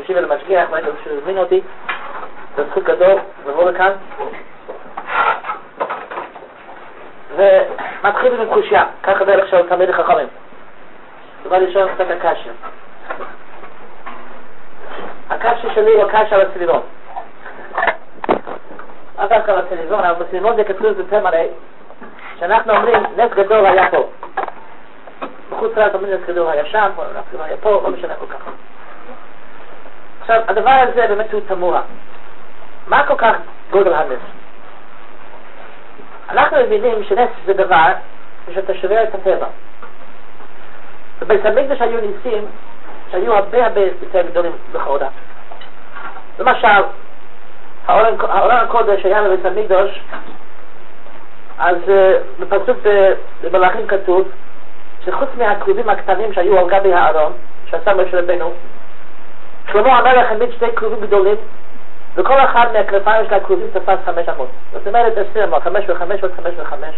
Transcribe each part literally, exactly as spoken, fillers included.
ישיבה למשגיח, ואני חושב שהזמין אותי, זה זכות גדול, לבוא לכאן. ומתחילים עם קושיה, ככה דרך של תלמידי חכמים. דבר ראשון, קצת הקשיא. הקשיא שלי הוא הקשיא על הסביבון. לא דווקא על הסביבון, אבל בסביבון זה כתוב יותר מראה, שאנחנו אומרים, נס גדול היה פה. בחוץ לארץ אומרים נס גדול היה שם, נס גדול היה פה, לא משנה כל כך. עכשיו, הדבר הזה באמת הוא תמוה. מה כל כך גודל הנס? אנחנו מבינים שנס זה דבר שאתה שובר את הטבע. ובית המקדש היו ניסים שהיו הרבה הרבה יותר גדולים לכאורה. למשל, העולם הקודש היה בבית המקדש, אז בפסוק במלאכים כתוב שחוץ מהכרובים הקטנים שהיו על גבי הארון, שעשה משה רבנו, שלמה המלך העמיד שתי כרובים גדולים, וכל אחד מהכנפיים של הכרובים תפס חמש אמות. זאת אומרת עשרים אמות, חמש וחמש ועוד חמש וחמש.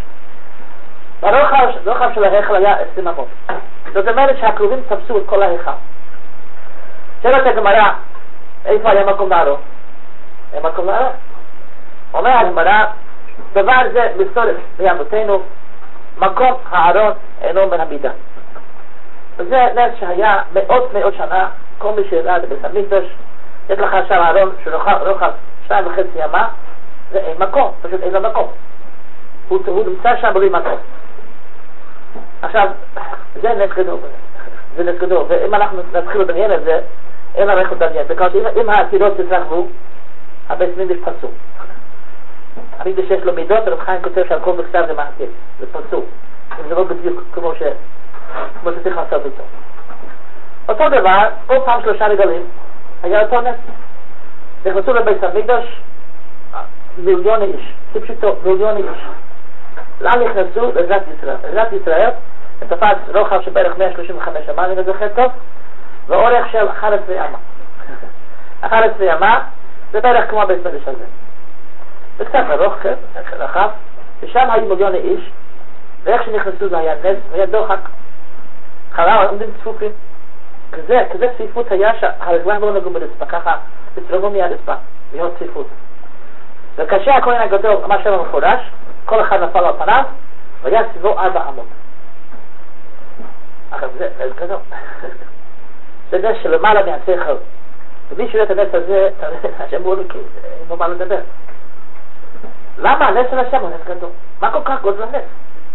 והרוחב של ההיכל היה עשרים אמות. זאת אומרת שהכרובים תפסו את כל ההיכל. שאלת הגמרא, איפה היה מקום לארון? היה מקום לארון. אומר הגמרא, דבר זה מסורת מימותינו, מקום הארון אינו מן המידה. וזה נס שהיה מאות מאות שנה, כל מי שירד בבית המקדש, יש לך עכשיו הארון שרוחב שתיים וחצי ימה, זה אין מקום, פשוט אין לו מקום. הוא, הוא נמצא שם בלי מקום. עכשיו, זה נס גדול, זה נס גדול, ואם אנחנו נתחיל לדמיין את זה, אין לנו איך לדמיין, בגלל שאם אם העתידות יתרחבו, הבית מקדש פסוק. המקדש שיש לו מידות, הרב חיים כותב שעל כל מכתב זה מעתיד, זה פסוק. אם זה לא בדיוק כמו ש... כמו שצריך לעשות איתו. אותו דבר, כל פעם שלושה רגלים, היה אותו נס. נכנסו לבית המקדש מיליון איש, כפשוטו, מיליון איש. לאן נכנסו? לעזרת ישראל. לעזרת ישראל, תפס רוחב שבערך מאה שלושים וחמש אמה, אני זוכר טוב, ואורך של אחת עשרה אמה. אחת עשרה אמה, זה בערך כמו הבית המקדש הזה. זה קצת ארוך, כן, רחב, ושם היו מיליון איש, ואיך שנכנסו זה היה נס, והיה דוחק. חלל עומדים צפופים. כזה, כזה צפיפות היה שהרגליים לא נגעו ברצפה, ככה בצרמו מהרצפה, מאוד צפיפות. וכאשר הכהן הגדול, מה שם המפורש, כל אחד נפל על פניו, והיה סביבו ארבע אמות. עכשיו זה, זה גדול. זה נס שלמעלה מהשכל. ומי שרואה את הנס הזה, שאמרו לי, אין לו מה לדבר. למה הנס של השם הוא נס גדול? מה כל כך גודל הנס?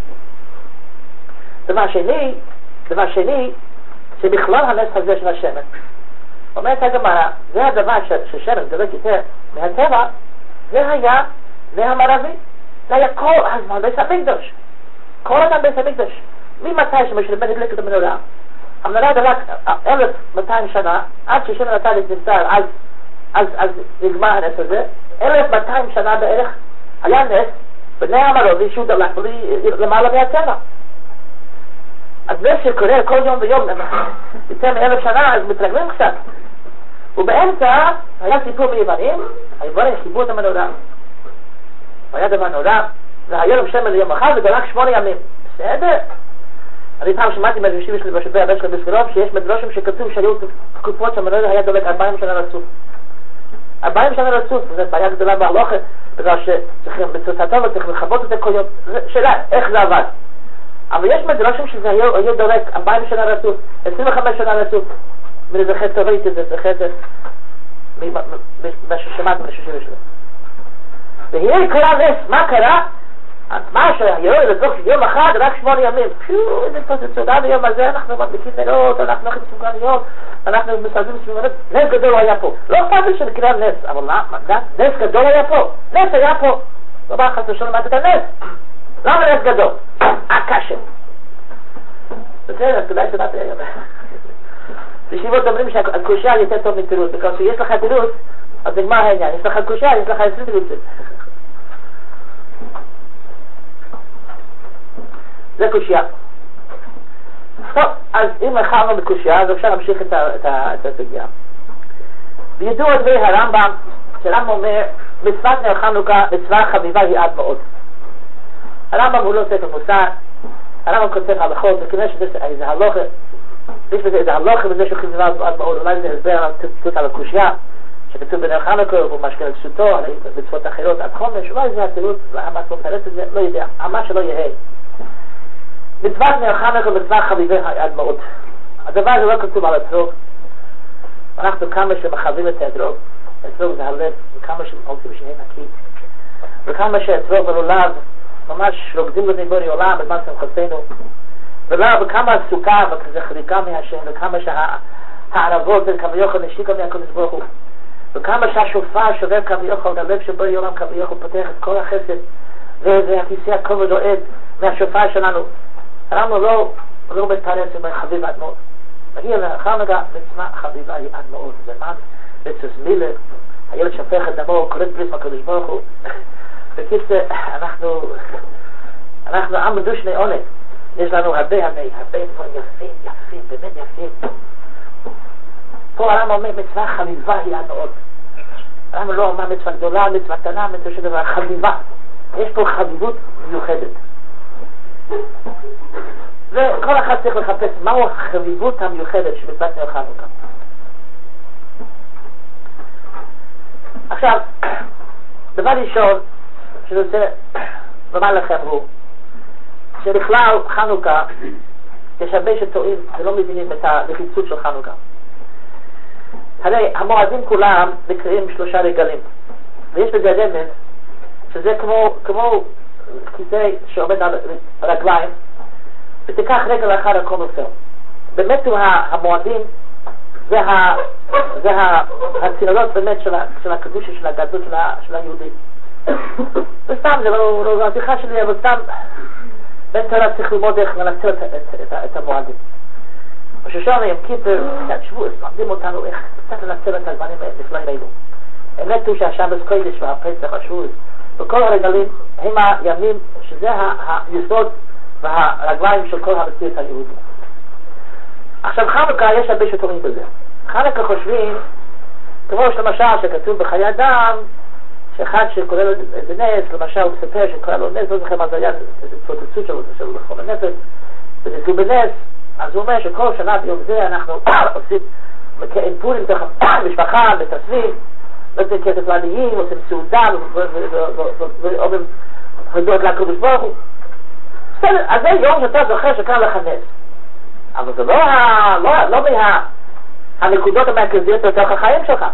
דבר שני, דבר שני, שבכלל הנס הזה של השמן, אומרת הגמרא, זה הדבר ששמן דולק יותר מהטבע, זה היה מהמערבי, זה היה כל הזמן בית המקדש, כל הזמן בית המקדש, ממתי שמשה רבנו הדליק את המנורה, המנורה דלק אלף מאתיים שנה, עד ששמן נתן נפטר, אז, אז, אז נגמר הנס הזה, אלף מאתיים שנה בערך, היה נס, בני המערבי שהוא דלק בלי למעלה מהטבע. אז נס שקורה כל יום ויום, יותר מאלף שנה, אז מתרגלים קצת. ובאמצע היה סיפור ביוונים, היוונים חיברו את המנורה. היה דבר נורא, והיה להם שמן ליום אחד ודלק שמונה ימים. בסדר. אני פעם שמעתי מהרשיבים שלי בשבי הבן שלי בסקרוב, שיש מדרושים שכתוב שהיו תקופות שהמנורה היה דולק ארבעים שנה רצוף. ארבעים שנה רצוף, וזו בעיה גדולה בהלוכה, בגלל שצריכים בצוצתו וצריכים לכבות את זה כל יום. שאלה, איך זה עבד? אבל יש מדרושים שזה היו דולק ארבעים שנה רצוף, עשרים וחמש שנה רצוף. מי זכר תורית את זה, זכר את זה, מה ששמעת מהרשיבים שלי. והיא קרה נס, מה קרה? מה שהיום לצורך יום אחד, רק שמונה ימים. פיו, איזה פרצצודה ביום הזה, אנחנו מדליקים נרות, אנחנו אוכלים סוכריות, אנחנו מסתובבים סביבונות. נס גדול היה פה. לא אכפת לי שנקרא נס, אבל למה? נס גדול היה פה. נס היה פה. לא בא חס ושלום למדת את הנס. למה נס גדול? הקשם. בסדר, אז כדאי שדעת היום. בישיבות אומרים שהקושיה יותר טוב מתירוץ, בגלל שיש לך תירוץ, אז נגמר העניין. יש לך קושיה, יש לך עשרים תירוצים. זה קושיה. טוב, אז אם החלנו בקושיה, אז אפשר להמשיך את הסוגיה. בידוע דברי הרמב"ם, שהרמב"ם אומר, מצוות נר חנוכה, מצווה חביבה היא עד מאוד. הרמב"ם הוא לא ספר מוסר, הרמב"ם כותב הלכות, וכנראה שזה איזה הלוכה, יש בזה איזה הלוכה בזה שהוא חזיבה עד מאוד, אולי זה הסבר על תות על הקושייה, שכתוב בנר חנוכה, הוא משקה לקשותו, בצפות אחרות עד חומש, אולי זה התירוץ, למה את לא מתרץ את זה, לא יודע, מה שלא יהיה. מצוות נר חנוכה מצווה חביבי עד מאוד. הדבר הזה לא כתוב על אתרוג, אנחנו כמה שמחווים את האתרוג, אתרוג זה הלב, וכמה שעושים שיהיה נקי, וכמה שאתרוג ולולב, ממש רוקדים לניבורי עולם, בזמן שמחתנו, ולא, וכמה הסוכה, וכזה חריקה מהשם, וכמה שהערבות זה כביוכל נשיקה מהקדוש ברוך הוא, וכמה שהשופר שובר כביוכל, הלב שבו עולם כביוכל פותח את כל החסד, והכיסא הכובד דואג מהשופר שלנו. אנחנו לא, לא מתפרץ עם חביב עד מאוד. מגיע לחנוכה, מצווה חביבה היא עד מאוד. זה מן, בצוס מילה, הילד שפך את דמו, קוראת ברית מהקדוש ברוך הוא. בקיצור, אנחנו, אנחנו עם מדושני עונג. יש לנו הרבה הרבה, הרבה דברים יפים, יפים, באמת יפים. פה הרב אומר מצווה חביבה היא עד מאוד. הרב לא אומר מצווה גדולה, מצווה קטנה, מצווה שדבר חביבה. יש פה חביבות מיוחדת. וכל אחד צריך לחפש מהו החביבות המיוחדת שמצוות נר חנוכה. עכשיו, דבר ראשון שאני רוצה לומר לכם הוא שבכלל חנוכה יש הרבה שטועים ולא מבינים את הנחיצות של חנוכה. הרי המועדים כולם נקראים שלושה רגלים, ויש בזה רמז שזה כמו, כמו כיסא שעומד על רגליים, ותיקח רגל אחת הכל נופל. באמת הוא המועדים זה, ה, זה ה, הצינורות באמת של, של הקדושה, של הגדלות של, של היהודי. וסתם זה לא, לא, לא השיחה שלי, אבל סתם בן תורה צריך ללמוד איך לנצל את, את, את, את המועדים. בשושנה יום כיפר, קצת שבוע, למדים אותנו איך קצת לנצל את הזמנים הנפלאים האלו. האמת הוא שהשבס קודש והפסח השבוע וכל הרגלים הם הימים שזה היסוד והרגליים של כל המציאות היהודית. עכשיו חנוכה יש הרבה שטועים בזה. חנוכה חושבים, כמו שלמשל שכתוב בחיי אדם, שאחד שקורא לו בנס, למשל הוא מספר שקורא לו נס, לא זוכר מה זה היה, איזו פרוטצות שלו, שלו לכל הנפש, ונזכו בנס, אז הוא אומר שכל שנה ביום זה אנחנו עושים פורים בתוך המשפחה, מתאספים, נותנים כסף לעניים, עושים סעודה, ואומרים חזות לקדוש ברוך הוא. בסדר, אז זה יום שאתה זוכר שקרה לך נס. אבל זה לא, לא, לא מה, הנקודות המרכזיות בתוך החיים שלך.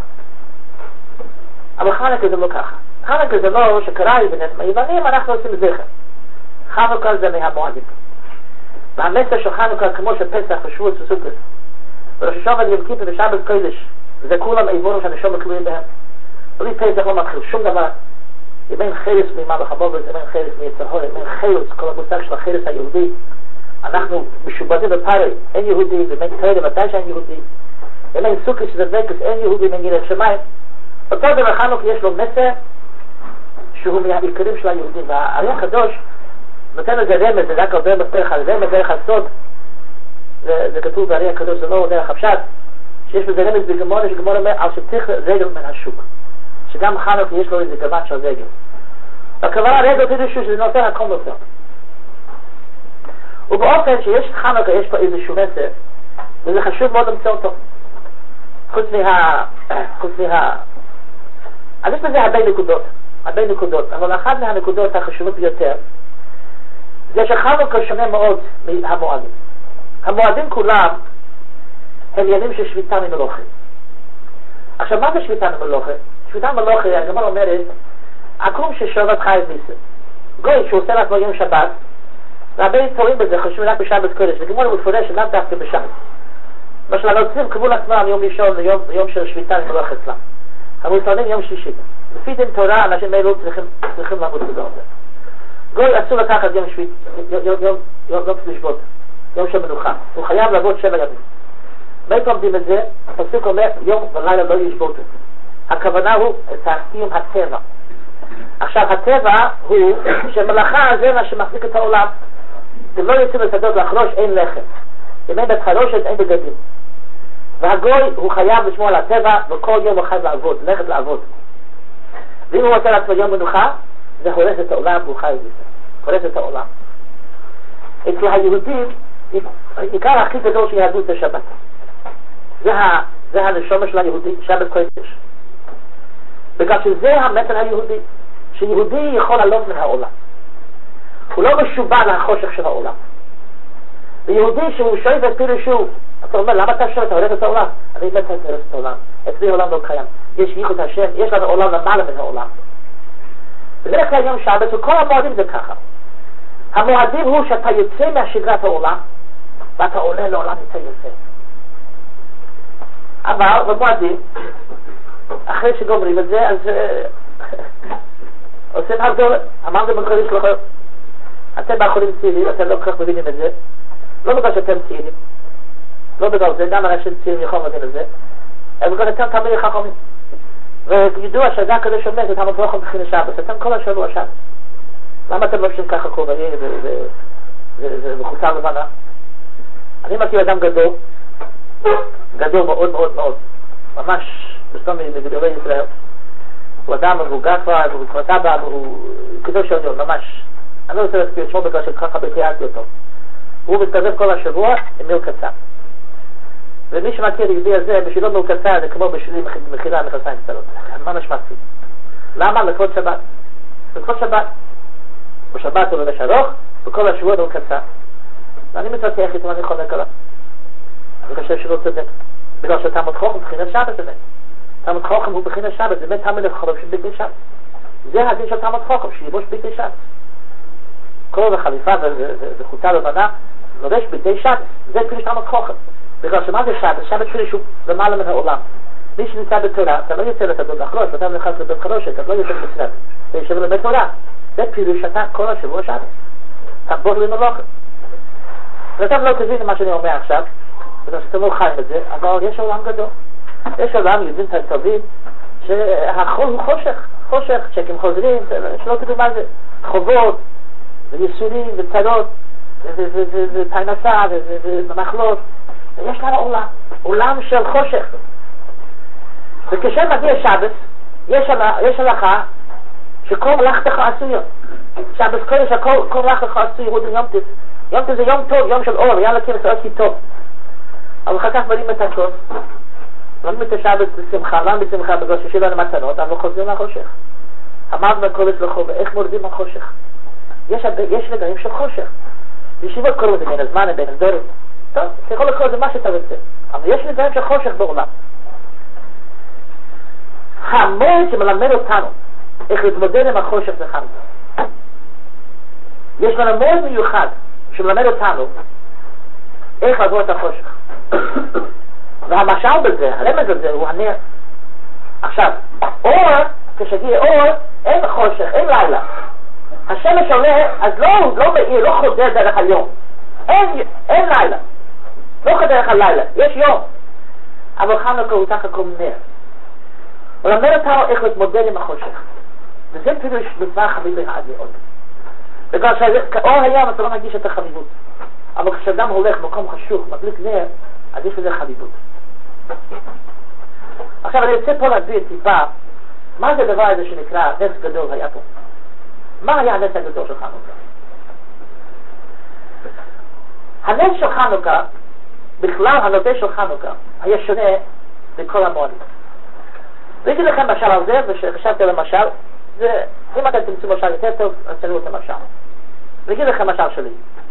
אבל חנוכה זה לא ככה. חנוכה זה לא שקרה לי בנס מהיוונים, אנחנו עושים זכר. חנוכה זה מהמועדים. והמסר של חנוכה כמו שפסח ושבועות וסוכות. וראש השנה יום כיפר ושבת קודש, זה כולם איבורים שהנשמה תלויים בהם. בלי פסח לא מתחיל שום דבר. אם אין חרס מימה וחבובס, אם אין חרס מיצרהור, אם אין חרס, כל המושג של החרס היהודי. אנחנו משובדים בפארי, אין יהודי, ואם אין תרא ודאי שאין יהודי. אם אין סוכות שזה וקס, אין יהודי, אם אין יראת שמיים. אותו דבר חנוכה יש לו מסר שהוא מהעיקרים של היהודים. והארי הקדוש נותן לזה רמז, זה רק הרבה מפתח על רמז, דרך הסוד. זה כתוב בארי הקדוש, זה לא דרך הפשט. שיש בזה רמז בגמורה, שגמורה אומר על שצריך רגל מן השוק. שגם חנוכה יש לו איזה גוון של רגל. והכוונה רגל תדעו שזה נותן הכל נותן. ובאופן שיש חנוכה יש פה איזשהו מסר, וזה חשוב מאוד למצוא אותו. חוץ מה... חוץ מה... אז יש בזה הרבה נקודות, הרבה נקודות, אבל אחת מהנקודות החשובות ביותר, זה שחנוכה שונה מאוד מהמועדים. המועדים כולם הם ימים של שביתה ממלוכה. עכשיו, מה זה שביתה ממלוכה? שביתה ממלוכה, הגמרא אומרת, עקום ששבת חייב מיסה. גוי שהוא עושה לעצמו יום שבת, והרבה טועים בזה, חושבים רק בשבת קודש, וגמרא מפורשת למה דווקא בשבת. למשל, הנוצרים קבעו לעצמם יום ראשון ליום, יום של שביתה ממלוכה אצלם. המוסלמים יום שלישי. לפי דין תורה, אנשים אלו צריכים, צריכים לעבוד בזה. גוי אסור לקחת יום שביעי, יום, יום, יום, יום, יום לשבות, יום של מנוחה. הוא חייב לעבוד שבע ימים. מאיפה עומדים את זה? הפסוק אומר, יום ולילה לא ישבותו. הכוונה הוא תחתים הטבע. עכשיו, הטבע הוא שמלאכה זה מה שמחזיק את העולם. אם לא יוצאים לשדות לחרוש, אין לחם. אם אין בית חרושת, אין בגדים. והגוי הוא חייב לשמור על הטבע, וכל יום הוא חייב לעבוד, ללכת לעבוד. ואם הוא רוצה לעצמו יום מנוחה, זה הורס את העולם והוא חייב בזה. הורס את העולם. אצל היהודים עיקר הכי גדול של יהדות זה שבת. זה, ה, זה הנשמה של היהודי, שבת קודש. בגלל שזה המסר היהודי, שיהודי יכול לעלות מן העולם. הוא לא משובע לחושך של העולם. ויהודי שהוא שואל ופירשו, אתה אומר, למה אתה שואל? אתה הולך את העולם? אני מת את את העולם. אצלי העולם לא קיים. יש ייחוד השם, יש לנו עולם למעלה מן העולם. בדרך כלל יום שבת, וכל המועדים זה ככה. המועדים הוא שאתה יוצא מהשגרת העולם, ואתה עולה לעולם יותר יוצא. אבל במועדים, אחרי שגומרים את זה, אז עושים הבדל. אמרנו בקודש לכם, אתם באחרונים צעירים, אתם לא כל כך מבינים את זה. לא בגלל שאתם צעירים. לא בגלל זה, גם אנשים צעירים יכולים להבין את זה. אבל בגלל אתם תמיד חכמים. וידוע שהדע כזה שומע, זה תמיד רוחם בכין השבת. אתם כל השבוע שבת. למה אתם לובשים ככה כובעים וחולצה לבנה? אני מכיר אדם גדול, גדול מאוד מאוד מאוד, ממש בסתום מגדולי ישראל. הוא אדם מבוגר כבר, הוא כבר סבא, הוא קדוש עליון, ממש. אני לא רוצה להסביר את שמו בגלל שככה בתיארתי אותו. הוא מתכזב כל השבוע עם מיל קצר. ומי שמכיר יהודי הזה, בשבילו מיל קצר זה כמו בשבילי מחילה מכנסיים קצרות. מה נשמעתי? למה? לכבוד שבת. לכבוד שבת. בשבת הוא לובש ארוך, וכל השבוע הוא קצר. ואני מתווכח איתו, אני חולק עליו. אני חושב שלא צודק. בגלל שתלמוד חכם בחינת שבת זה. תלמוד חכם הוא בחינת שבת, זה באמת תלמיד חכם של בגדי שבת. זה הדין של תלמוד חכם, שיבוש בגדי שבת. כל החליפה וחולצה לבנה, לובש בגדי שבת, זה פירוש תלמוד חכם. בגלל שמה זה שבת? שבת פירוש הוא למעלה מן העולם. מי שנמצא בתורה, אתה לא יוצא לתדות לחרוש, ואתה נכנס לתדות חרושת, אתה לא יוצא למצנב. זה יושב לבית תורה. זה פירוש שאתה כל השבוע שבת. תחבור למלוכה. ואתם לא תבין מה שאני אומר עכשיו, בגלל שאתם לא חיים את זה, אבל יש עולם גדול. יש עולם, יודעים את הטובים, שהחול הוא חושך. חושך, צ'קים חוזרים, שלא תדעו מה זה. חובות, וייסורים, וצרות, ופרנסה, ומחלות. ויש לנו עולם. עולם של חושך. וכשמגיע שבת, יש הלכה, שכל מלאכתך עשויה. שבת קודש, כל מלאכתך עשויה, הוא יום טיס. יום טיס זה יום טוב, יום של אור, יאללה כאילו זה עשי טוב. אבל אחר כך בנים את הכוס, לומדים את השבת בשמחה, למה בשמחה? בגלל ששילה למתנות, אבל חוזרים לחושך. אמרנו בקודש לחוב, איך מורדים החושך? יש, יש רגעים של חושך. בישיבות קוראים זה בין הזמן, בין הזדורת. טוב, אתה יכול לקרוא זה מה שאתה רוצה. אבל יש רגעים של חושך בעולם. המועד שמלמד אותנו איך להתמודד עם החושך זה חנוכה. יש לנו מועד מיוחד שמלמד אותנו איך לעבור את החושך. והמשל בזה, הרמז הזה הוא הנר. עכשיו, אור, כשגיע אור, אין חושך, אין לילה. השמש עולה, אז לא, לא מאיר, לא חודר דרך היום. אין, אין לילה. לא חודר דרך הלילה, יש יום. אבל חנוכה הוא תחת כמו נר. הוא למד אותנו איך להתמודד עם החושך. וזה פירוש מצווה חביבי העד-מאוד. בגלל שאור היום אתה לא מגיש את החביבות. אבל כשאדם הולך במקום חשוך, מדליק נר, אז יש לזה חביבות. עכשיו אני רוצה פה להסביר טיפה, מה זה הדבר הזה שנקרא נס גדול היה פה? מה היה הנס הגדול של חנוכה? הנס של חנוכה, בכלל הנושא של חנוכה, היה שונה בכל המועדים. ראיתי לכם משל על זה, ושחשבתי על המשל, זה, אם אתם תמצאו משל יותר טוב, אז תראו את המשל. ראיתי לכם משל שלי.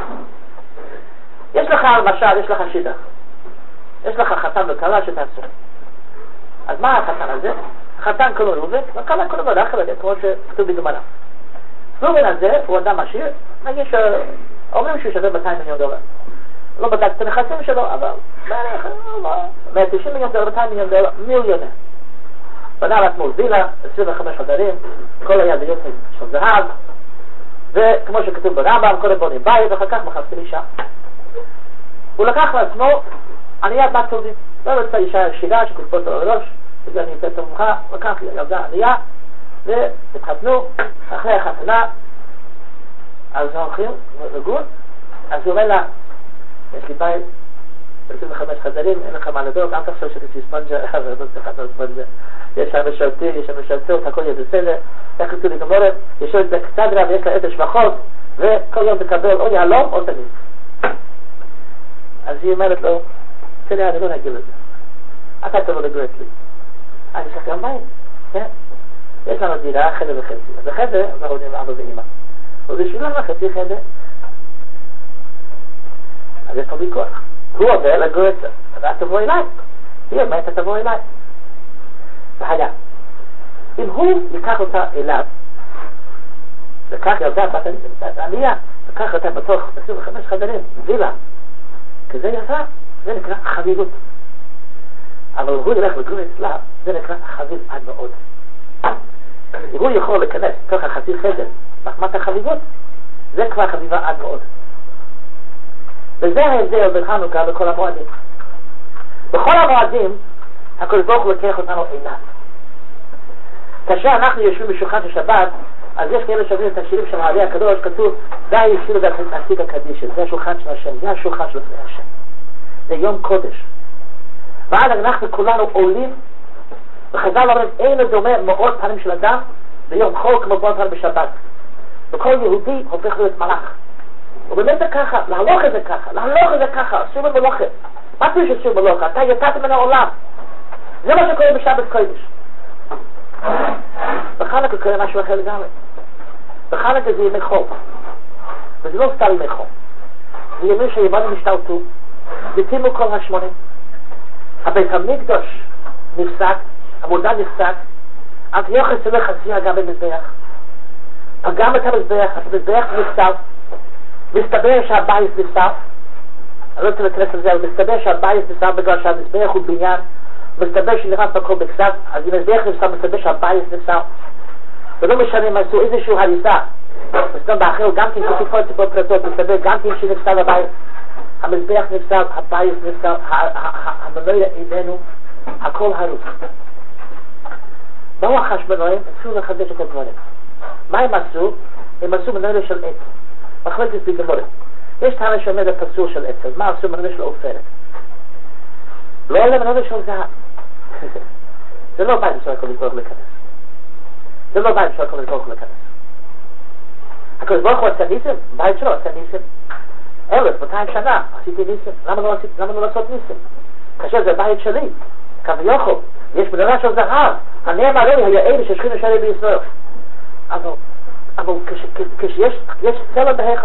יש לך משל, יש לך שידך. יש לך חתן וכלה שתעשו. אז מה החתן הזה? החתן קוראים ראובן, וכלה קוראים לו אחר, כמו שכתוב בגמרא. ראובן הזה הוא אדם עשיר, נגיד שאומרים שהוא שווה מאתיים מיליון דולר. לא בדק את הנכסים שלו, אבל מאה ותשעים מיליון דולר, מאתיים מיליון דולר, מיליונר. בנה לעצמו וילה, עשרים וחמישה חדרים, כל היד יופי של זהב, וכמו שכתוב ברמב"ם, קודם בונים בית, ואחר כך מחפשים אישה. הוא לקח לעצמו עניית בת טובים. לא רוצה אישה עשירה שכתבות על הראש, וזה אני יותר טוב ממך, לקח ילדה ענייה, והתחתנו, אחרי החתונה, אז הולכים לגור, אז הוא אומר לה, יש לי בית, עשרים וחמישה חדרים, אין לך מה לדאוג, אל תחשוב שתציא ספונג'ה, אבל לא צריך לעשות ספונג'ה. יש שם משרתים, יש שם משרתות, הכל יהיה בסדר, איך כתוב לגמורת, יש עוד בקצדרה ויש לה עשר שבחות, וכל יום תקבל או יעלום או תגיד. אז היא אומרת לו, תראה, אני לא נגיד לזה. אתה תבוא לגור אצלי. אני אשלח גם בית, כן? יש לנו דירה, חדר וחצי. אז החדר, אנחנו יודעים אבא ואמא. ובשביל למה חצי חדר? אז יש פה ויכוח. הוא עובר לגור אצלה. אז את תבוא אליי. היא אומרת, אתה תבוא אליי. והיה. אם הוא ייקח אותה אליו, וכך ילדה בת ענייה, וכך אותה בתוך עשרים וחמישה חדרים, וילה, כזה יפה, זה נקרא חביבות. אבל הוא ילך לגור אצלה, זה נקרא חביב עד מאוד. אם הוא יכול להיכנס תוך החצי חדר, מחמת החביבות, זה כבר חביבה עד מאוד. וזה ההבדל בין חנוכה לכל המועדים. בכל המועדים, הקדוש ברוך הוא לוקח אותנו עיניו. כאשר אנחנו יושבים בשולחן של שבת, אז יש כאלה שאומרים את השירים של מעלה הקדוש, כתוב, די שירו בעתיק הקדיש, זה השולחן של השם, זה השולחן של לפני השם. זה יום קודש. ואז אנחנו כולנו עולים, וחז"ל אומרים, אין דומה מאות פעמים של אדם ביום חול כמו מאות פעמים בשבת. וכל יהודי הופך להיות מלאך. ובאמת זה ככה, להלוך את זה ככה, להלוך את זה ככה, שוב במלוכת. מה פירוש שוב במלוכת? אתה יצאת מן העולם. זה מה שקורה בשבת קודש. בחנוכה קורה משהו אחר לגמרי. בחנוכה זה ימי חול. וזה לא סתם ימי חול. זה ימים שיוונים השתלטו, ביטלו כל השמונה. הבית המקדוש נפסק, עבודה נפסק, אנטיוכוס הולך חזייה גם במזבח. פגם את המזבח, המזבח נפסק, מסתבר שהבית נפסק, אני לא רוצה להכנס לזה, אבל מסתבר שהבית נפסק בגלל שהמזבח הוא בניין, מסתבר שנכנס מקום בכסף, אז אם מזבח נפסק, מסתבר שהבית נפסק, ולא משנה אם עשו איזשהו הריסה, מסתבר באחר גם כן כתיפות ציפות פרטות, מסתבר גם כן שנפסק הבית, המזבח נפסק, הבית נפסק, המנויה איננו, הכל הרוס. באו החשבונאים, עשו לחדש את הדברים. מה הם עשו? הם עשו מנויה של עץ. מחלקת בגמורה. יש טענה שעומד הפסול של עץ, אז מה עשו מנויה של עופרת? לא עולה מנויה של זהב. זה לא בית של הקדוש ברוך הוא להיכנס. זה לא בית של הקדוש ברוך הוא להיכנס. הקדוש ברוך הוא עשה ניסים, בית שלו עשה ניסים. אלף, מאתיים שנה, עשיתי ניסים. למה לא, עשיתי, למה לא לעשות ניסים? כאשר זה בית שלי, כביכול, יש מנורה של זהב, הנאמר לי היה אלה ששכינו שרי בישראל. אבל, אבל כשיש צלם בהיכל,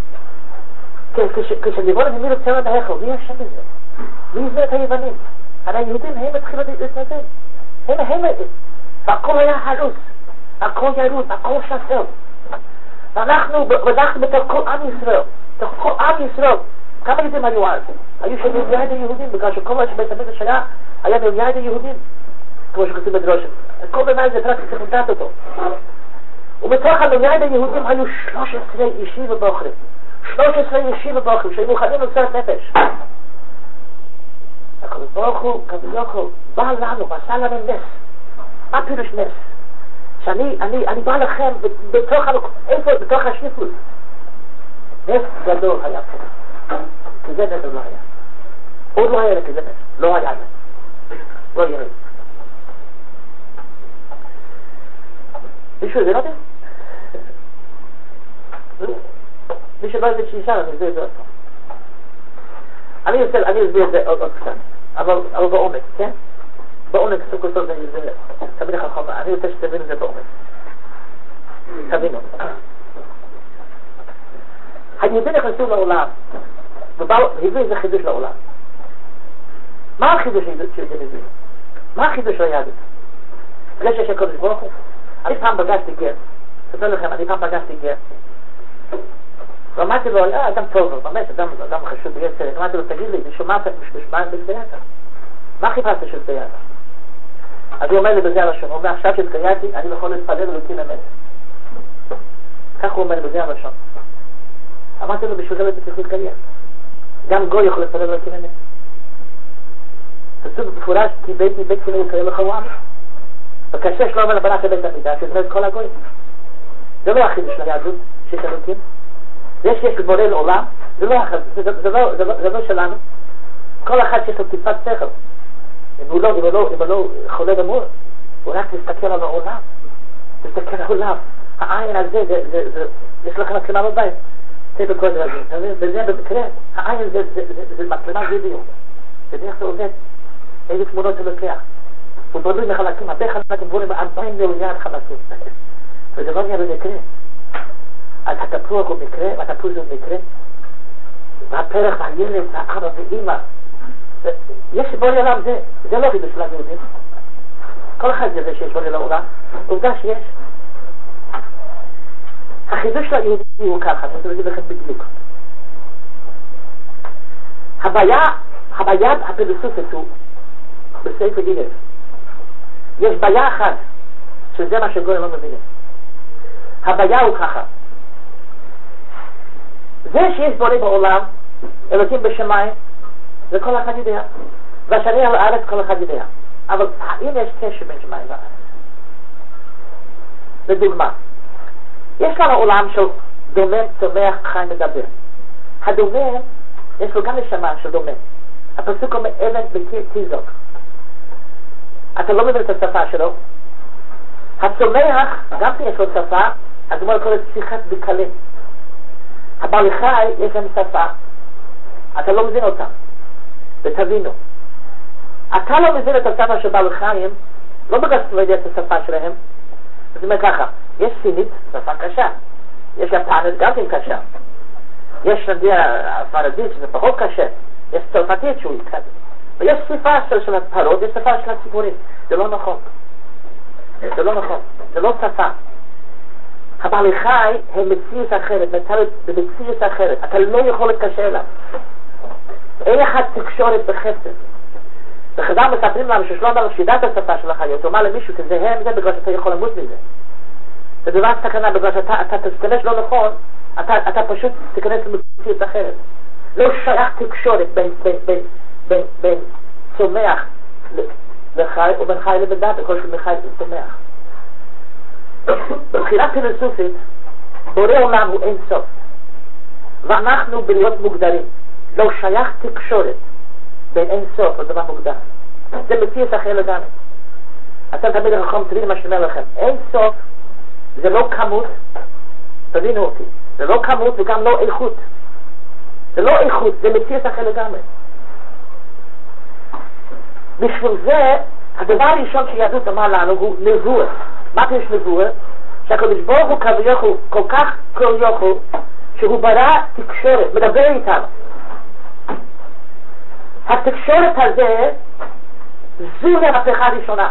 כשליבון הם מירו צלם בהיכל, מי השם בזה? מי יזמר את היוונים? הרי היהודים הם התחילו להתנדב. הם הם, והכל היה הרוס, הכל ירוד, הכל שפל. ואנחנו, ואנחנו בתוך כל עם ישראל, בתוך כל עם ישראל, כמה יהודים היו אז? היו שם מיליארד היהודים, בגלל שכל מה שבית המקדש היה, היה מיליארד היהודים, כמו שכתוב בדרושים. כל במה זה פרק צריך לדעת אותו. ובתוך המיליארד היהודים היו שלוש עשרה אישים ובוחרים. שלוש עשרה אישים ובוחרים, שהיו מוכנים למסורת נפש. הקדוש ברוך הוא, כביכול, בא לנו, ועשה לנו נס. מה פירוש נס? שאני, אני, אני בא לכם בתוך, איפה, בתוך השניפות. נס גדול היה פה. כזה נס לא היה. עוד לא היה לכזה נס. לא היה נס. לא ירד. מישהו הבין אותי? מי שלא הבין שישר, אני אסביר את זה עוד פעם. אני אסביר את זה עוד קצת. אבל בעומק, כן? בעומק סוג כל טוב זה תמיד החכם. אני רוצה שתבין את זה בעומק. תבינו. היהודים נכנסו לעולם, והביאו איזה חידוש לעולם. מה החידוש שיהודים הביאו? מה החידוש של היהדות? זה שיש הקדוש ברוך הוא. אני פעם פגשתי גר, אספר לכם, אני פעם פגשתי גר, ואמרתי לו, אה, אדם טוב, באמת, אדם, אדם חשוב ביותר, אמרתי לו, תגיד לי, נשמעת בשמיים בזבייתה? מה חיפשת של זבייתה? אז הוא אומר לי בזה הלשון, הוא אומר, עכשיו שהתגיירתי, אני יכול להתפלל ולהוציא ממנו. כך הוא אומר בזה הלשון. אמרתי לו, בשביל זה לא צריך להתגייר. גם גוי יכול להתפלל ולהוציא ממנו. כתוב בפורש, כי בית מבית תפילה יקרא לך הוא עמי. וכאשר שלא אומר לבנה של בית המקדש, זה אומר את כל הגויים. זה לא החידוש של היהדות שיש אלוקים. יש שיש בורא לעולם, זה לא, זה, זה, לא, זה, לא, זה לא שלנו. כל אחד שיש לו טיפת שכל. אם הוא לא, אם הוא לא, אם הוא לא חולה גמור, הוא רק מסתכל על העולם. מסתכל על העולם. העין הזה, זה, זה, זה, יש לכם מצלמה בבית. ספר קודם הזה, וזה במקרה, העין זה מצלמה וידאו, זה איך זה עובד, איזה תמונות זה לוקח, הוא בנוי מחלקים, הרבה חלקים בונים ארבעים מיליארד חלקים, וזה לא נהיה במקרה, אז התפוח הוא מקרה, והתפוז הוא מקרה, והפרח והילד, והאבא ואמא, יש בורא עולם, זה לא חידוש של היהודים, כל אחד זה שיש בורא לעולם, עובדה שיש. החידוש של היהודי הוא ככה, אני רוצה להגיד לכם בדיוק. הבעיה, הבעיה הפילוסופית הוא בספר איוב. יש בעיה אחת, שזה מה שגויים לא מבינים. הבעיה הוא ככה. זה שיש בורא בעולם, אלוקים בשמיים, זה כל אחד יודע. והשני על הארץ כל אחד יודע. אבל האם יש קשר בין שמיים וארץ? לדוגמה, יש לנו עולם של דומם, צומח, חי, מדבר. הדומם, יש לו גם נשמה של דומם. הפסוק אומר, אבן בקיר תזעק. אתה לא מבין את השפה שלו. הצומח, גם כן יש לו שפה, אז הוא קורא שיחת בקלים. הבעלי חי, יש להם שפה. אתה לא מבין אותם. ותבינו. אתה לא מבין את השפה של בעלי חיים, לא בגלל שאתה לא יודע את השפה שלהם. זאת אומרת ככה, יש סינית, שפה קשה. יש יפנית, גם כן קשה. יש נדיה הפרדית, שזה פחות קשה. יש צרפתית שהוא יקד. ויש שפה של, של הפרות, יש שפה של הציבורים. זה לא נכון. זה לא נכון. זה לא שפה. הבעלי חי הם מציאות אחרת, במציאות אחרת. אתה לא יכול להתקשר אליו. אין אחד תקשורת בחסד. בחז"ל מספרים לנו ששלמה אמר שידת השפה של החיות, הוא אמר למישהו תזהה מזה בגלל שאתה יכול למות מזה. זה דבר סכנה, בגלל שאתה אתה תשתמש לא נכון, אתה, אתה פשוט תיכנס למציאות אחרת. לא שייך תקשורת בין, בין, בין, בין, בין צומח לחי, או בין חי לבן דת, כל שמחי לצומח. בבחינה פילוסופית, בורא עולם הוא אין סוף. ואנחנו בלהיות מוגדרים. לא שייך תקשורת בין אין סוף לדבר מוגדר. זה מציאות אחר לגמרי. אתם תמיד החכם תבינו מה שאומר לכם. אין סוף זה לא כמות, תבינו אותי, זה לא כמות וגם לא איכות. זה לא איכות, זה מציאות אחר לגמרי. בשביל זה, הדבר הראשון שיהדות אמר לנו הוא נבואה. מה יש נבואה? שהקדוש ברוך הוא כביכול, כל כך כביכול, שהוא ברא תקשורת, מדבר איתנו. התקשורת הזה, זו המהפכה הראשונה.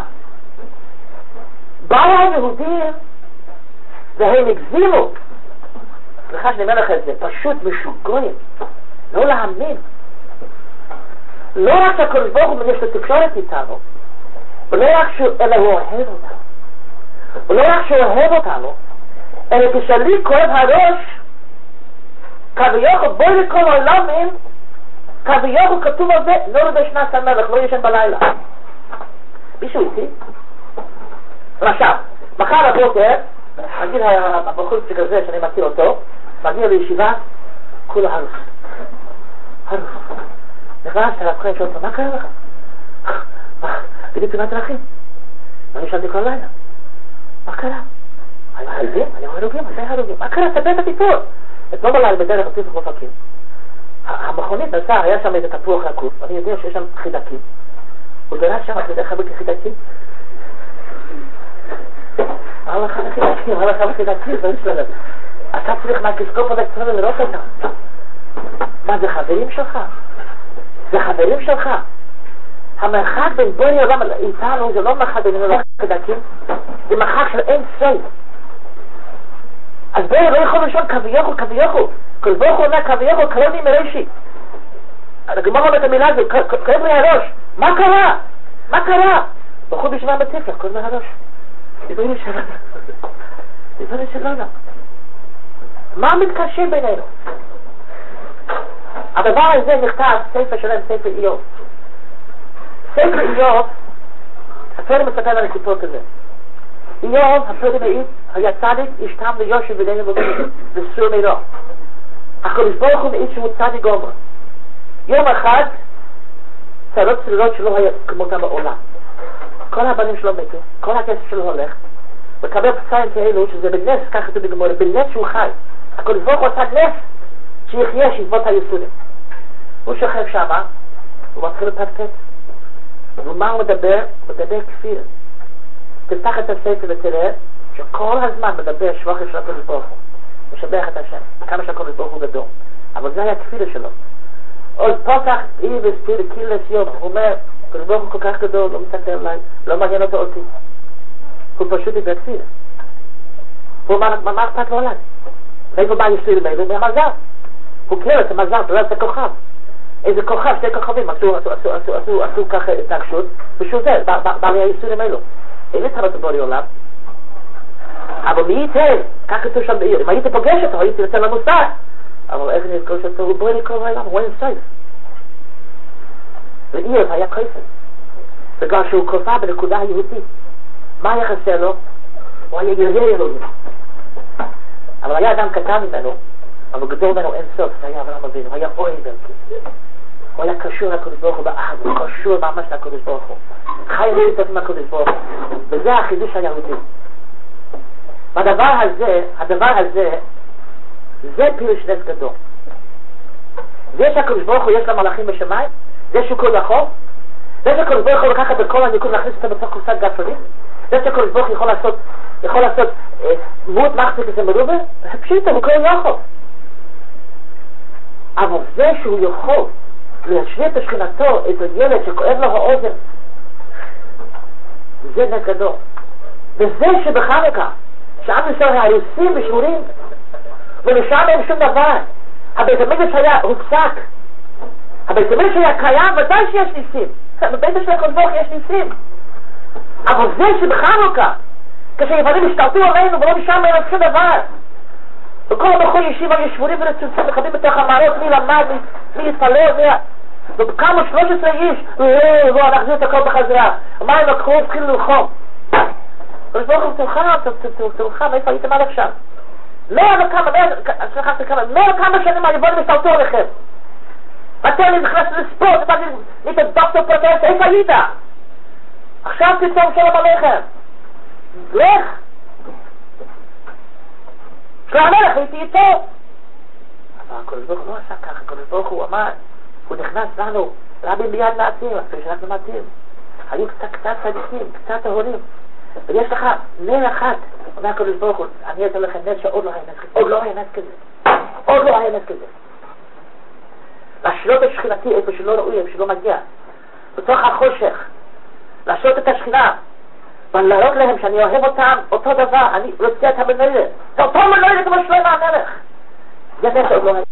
באו היהודים, והם הגזימו. סליחה שאני אומר לך את זה, פשוט משוגעים. לא להאמין. לא רק שהקדוש ברוך הוא יש לו תקשורת איתנו, ולא רק שהוא, אלא הוא אוהב אותנו. ולא רק שהוא אוהב אותנו, אלא כשלי כואב הראש, כביכול בואי לכל העולמים, כביכול כתוב על זה, לא רבי שנת המלך, לא ישן בלילה. מישהו איתי? עכשיו, מחר הבוקר, נגיד הבחור שכזה שאני מכיר אותו, מגיע לישיבה, כולו הרוס. הרוס. נכנס אליו אחרי שעות, מה קרה לך? בדיוק תאונת דרכים. אני ישנתי כל לילה. מה קרה? היו הרוגים? היו הרוגים? היו הרוגים. מה קרה? ספר את הסיפור. אתמול בלילה בדרך הטיפוך מופקים. המכונית נסע, היה שם איזה תפוח רקוב, אני יודע שיש שם חידקים. הוא דרש שם, אתה יודע איך הרבה חידקים? מה לך לחידקים? מה לך לחידקים? זה נשלם. אתה צריך מהקסקופ הזה קצת לראות אותם. מה, זה חברים שלך? זה חברים שלך? המרחק בין בורא עולם איתנו זה לא מרחק בין חידקים, זה מרחק של אין סוף. אז בורא לא יכול לשאול כביכול, כביכול. כל ברוך הוא אומר כביכול, קרוני מראשי. הגמרא אומר את המילה הזו, קרב לי הראש. מה קרה? מה קרה? בחור בשבעה בצפר, קרב לי הראש. דיבורים שלנו. דיבורים שלנו. מה מתקשר בינינו? הדבר הזה נכתב ספר שלם, ספר איוב. ספר איוב, הפרק מספר לנו סיפור כזה. איוב, הפרק מעיד, היה צדיק, ישתם ליושב בינינו ובנינו, וסור מירו. הקדוש ברוך הוא מעיד שהוא צדיק גמור. יום אחד, צרות צרורות שלא היה כמותם בעולם. כל הבנים שלו מתו, כל הכסף שלו הולך, וקבל פצעים כאלו, שזה בנס, ככה כתוב בגמור, בנס שהוא חי. הקדוש ברוך הוא עשה נס, שיחיה שיבות היסודים. הוא שוכב שמה, הוא מתחיל לפטפט. ומה הוא מדבר? הוא מדבר כפיר. תפתח את הספר ותראה שכל הזמן מדבר שבח של הקודש ברוך הוא. משבח את השם, כמה שהקודש ברוך הוא גדול. אבל זה היה כפיר שלו. עוד פותח אי וספיר קילס יום, הוא אומר, הקודש ברוך הוא כל כך גדול, לא מסתכל עליי, לא מעניין אותו אותי. הוא פשוט דיבר כפיר. הוא אמר, מה אכפת לו עליי? מאיפה בא יסודים האלו? מהמזל. הוא קרא את המזל, זה לא את הכוכב. איזה כוכב, שתי כוכבים, עשו, עשו, עשו, עשו, עשו, עשו ככה התנגשות, ושוב זה, בעלי היסודים האלו. אין לי טענות לבורא עולם. אבל מי ייתן? כך כתוב שם בעיר. אם הייתי פוגש אותו, הייתי יוצא למוסר. אבל איך אני אפגוש אותו? הוא בורא לי כל העולם, הוא אין סייף. ועיר היה כסף. בגלל שהוא כופה בנקודה היהודית. מה היה חסר לו? הוא היה ירא אלוהים. אבל היה אדם קטן ממנו, אבל גדול ממנו אין סוף, זה היה אברהם אבינו, הוא היה אוהב אלוקים. הוא היה קשור לקדוש ברוך הוא באהבה, הוא קשור ממש לקדוש ברוך הוא. חי לשתף עם הקדוש ברוך הוא. וזה החידוש היהודי. והדבר הזה, הדבר הזה, זה פירוש נס גדול. זה שהקדוש ברוך הוא יש לה מלאכים בשמיים, זה שהוא כל יכול, זה שהקדוש ברוך הוא לקחת בכל הניקוד להכניס אותה בתוך קופסת גפרית, זה שהקדוש ברוך הוא יכול לעשות, יכול לעשות דמות מחזיק את זה מרובה, פשוט הוא כל יכול. אבל זה שהוא יכול להשווה את השכינתו, את הילד שכואב לו האוזן, זה נס גדול. וזה שבחנוכה, שעם ישראל הרוסים ושבורים, ונשאר מהם שום דבר. הבית המקדש היה הופסק. הבית המקדש היה קיים, ודאי שיש ניסים. בבית של הקדוש ברוך הוא יש ניסים. אבל זה שבחנוכה, כשיוונים השתלטו עלינו ולא נשאר מהם שום דבר. וכל המחור ישיב על ישבורים ורצוצים, מחבים בתוך המערות, מי למד, מי יתפלל, וכמה שלוש עשרה איש, לא, נחזיר את הכל בחזרה. מה הם לקחו, התחילו ללחום. הקדוש ברוך הוא תלחם, תלחם, איפה הייתם עד עכשיו? מאה וכמה, שכחתי כמה, מאה וכמה שנים היוונים השתלטו עליכם. ואתם נכנס לספורט, אתה נהיית דוקטור פרוטס, איפה היית? עכשיו פתאום שלום עליכם. לך. שלום עליך, הייתי איתו. אבל הקדוש ברוך הוא לא עשה ככה, הקדוש ברוך הוא אמר, הוא נכנס לנו, רבים ביד מעטים, אפילו שאנחנו מעטים. היו קצת קצת צדיקים, קצת ההורים. ויש לך נר אחד, אומר הקדוש ברוך הוא, אני אתן לכם נס שעוד לא היה נס כזה, עוד לא היה נס כזה, עוד לא היה נס כזה. להשלות את שכינתי איפה שלא ראוי, איפה שלא מגיע, בתוך החושך, להשלות את השכינה, ולהראות להם שאני אוהב אותם אותו דבר, אני רוצה את המנהלת, את אותו מנהלת כמו שלמה המלך. זה נס שעוד לא היה.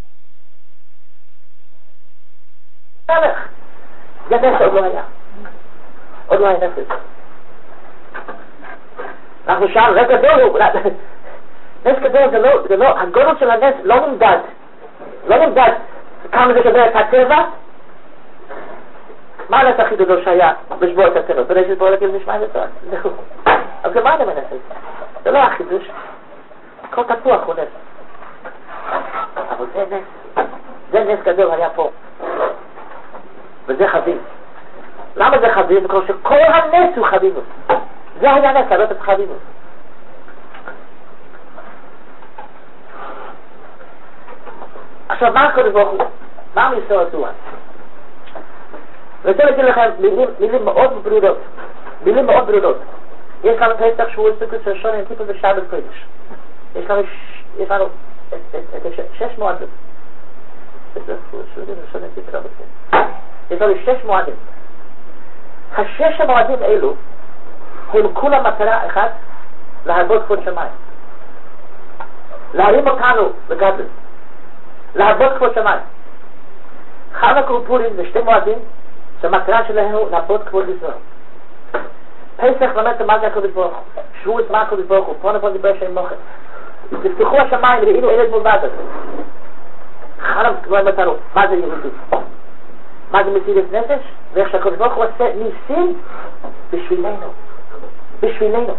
מלך, זה נס שעוד לא היה. עוד לא היה נס כזה. אנחנו שם, זה גדול הוא, נס גדול זה לא, זה לא, הגודל של הנס לא נמדד, לא נמדד כמה זה שווה את הטבע. מה הנס הכי גדול שהיה בשבוע את הטבע? ברגע שבוע לגיל נשמע את זה, זהו. אז זה מה אני מנס את זה? זה לא החידוש, הכל תפוח הוא נס. אבל זה נס, זה נס גדול היה פה. וזה חביב. למה זה חביב? בגלל שכל הנס הוא חביבות. זה היה נס, לא את חביבות. עכשיו, מה הקודש ברוך הוא? מה המסור עשו? אני רוצה להגיד לכם מילים, מילים מאוד ברורות. מילים מאוד ברורות. יש לנו פסח שבוע סוכות של שונה, טיפול בשבת קודש. יש לנו, יש לנו את שש מועדים. יש לנו שש מועדים. השש המועדים אלו הם כולה מטרה אחת, להרבות כבוד שמיים. להרים אותנו לגדול. להרבות כבוד שמיים. חנוכה ופורים זה שתי מועדים שהמטרה שלהם הוא להרבות כבוד ישראל. פסח למד מה זה הקדוש ברוך הוא. שבועות מה הקדוש ברוך הוא. פה נבוא דיבר שם מוחד. תפתחו השמיים ראינו ילד מולבד הזה. חנוכה למד אותנו מה זה יהודי. מה זה מסירות נפש? ואיך שהקדוש ברוך הוא עושה ניסים בשבילנו. בשבילנו.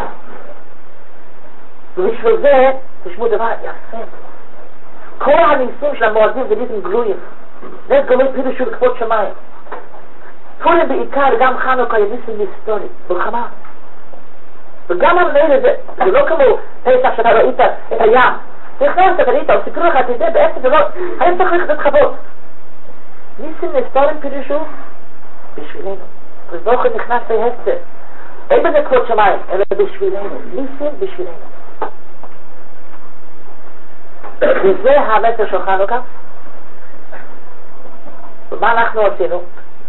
ובשביל זה, תשמעו דבר יפה. כל הניסים של המועדים זה ניסים גלויים. נס גומל פירוש של כבוד שמיים. פורים בעיקר, גם חנוכה היה ניסים היסטורי, מלחמה. וגם המנהל הזה, זה לא כמו פסח שאתה ראית את הים, נכנסת, אתה ראית, סיפרו לך, אתה יודע, בעצם זה לא, היה צריך להתחבות. ניסים נסתרים פירושו בשבילנו. ברוך הוא נכנס להפצר. אין בזה כבוד שמיים, אלא בשבילנו. ניסים בשבילנו. וזה המסר של חנוכה. ומה אנחנו עשינו?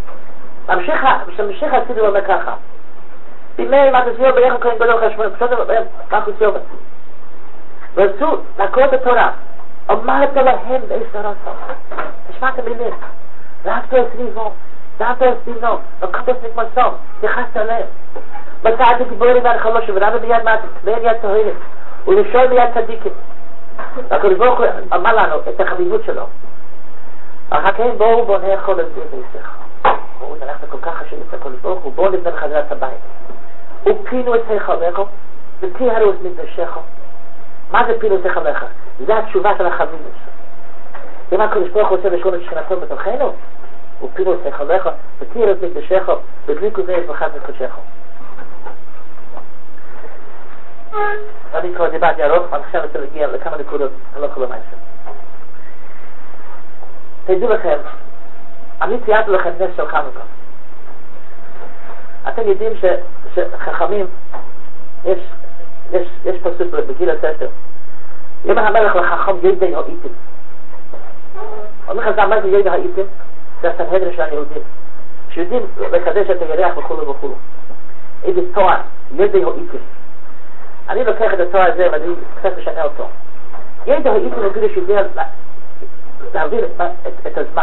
ממשיך הסידור אומר ככה. בימי מתתיהו ביחד כהן גדול חשמון, פשוט מתתיהו. ורצו לקרוא את התורה. אמרת להם בעשר עשר. תשמע את המילים. ואהבת את ריבו, ואהבת את דינו, וקחת את נקמסו, תייחסת עליהם. מצאת גיבורים והנחלות שבראנו ביד מעטים, בין יד טהורים, ולשאול ביד צדיקים. והקדוש ברוך הוא אמר לנו את החביבות שלו. אחר כן בואו בוא נאכול לבדים ביסך. בואו אנחנו כל כך חשובים את הקדוש ברוך הוא, בואו נבנה בחזרת הבית. ופינו את היכלך, וטיהרו את מקדשך. מה זה פינו את היכלך? זה התשובה של החביבות. אם הקדוש ברוך הוא רוצה לשכון את שכינתו בתוכנו, ופינו את היכלך, וטיהרו את מקדשך, ובלי כזה יתבחד מקדשך. אני כבר דיברתי ארוך, אבל עכשיו אני רוצה להגיע לכמה נקודות, אני לא יכול למעשה. תדעו לכם, אני ציירתי לכם נס של חנוכה. אתם יודעים שחכמים, יש, יש, יש פסוק בגיל הספר. יאמר המלך לחכם ידי האיתם. אומר לך, זה אמר ידי האיתם, זה הסנהדרין של היהודים. שיודעים לקדש את הירח וכולו וכולו. איזה תואר, ידי האיתם. אני לוקח את התואר הזה ואני קצת משנה אותו. ידי האיתם נגיד שיודע להעביר את, את, את הזמן.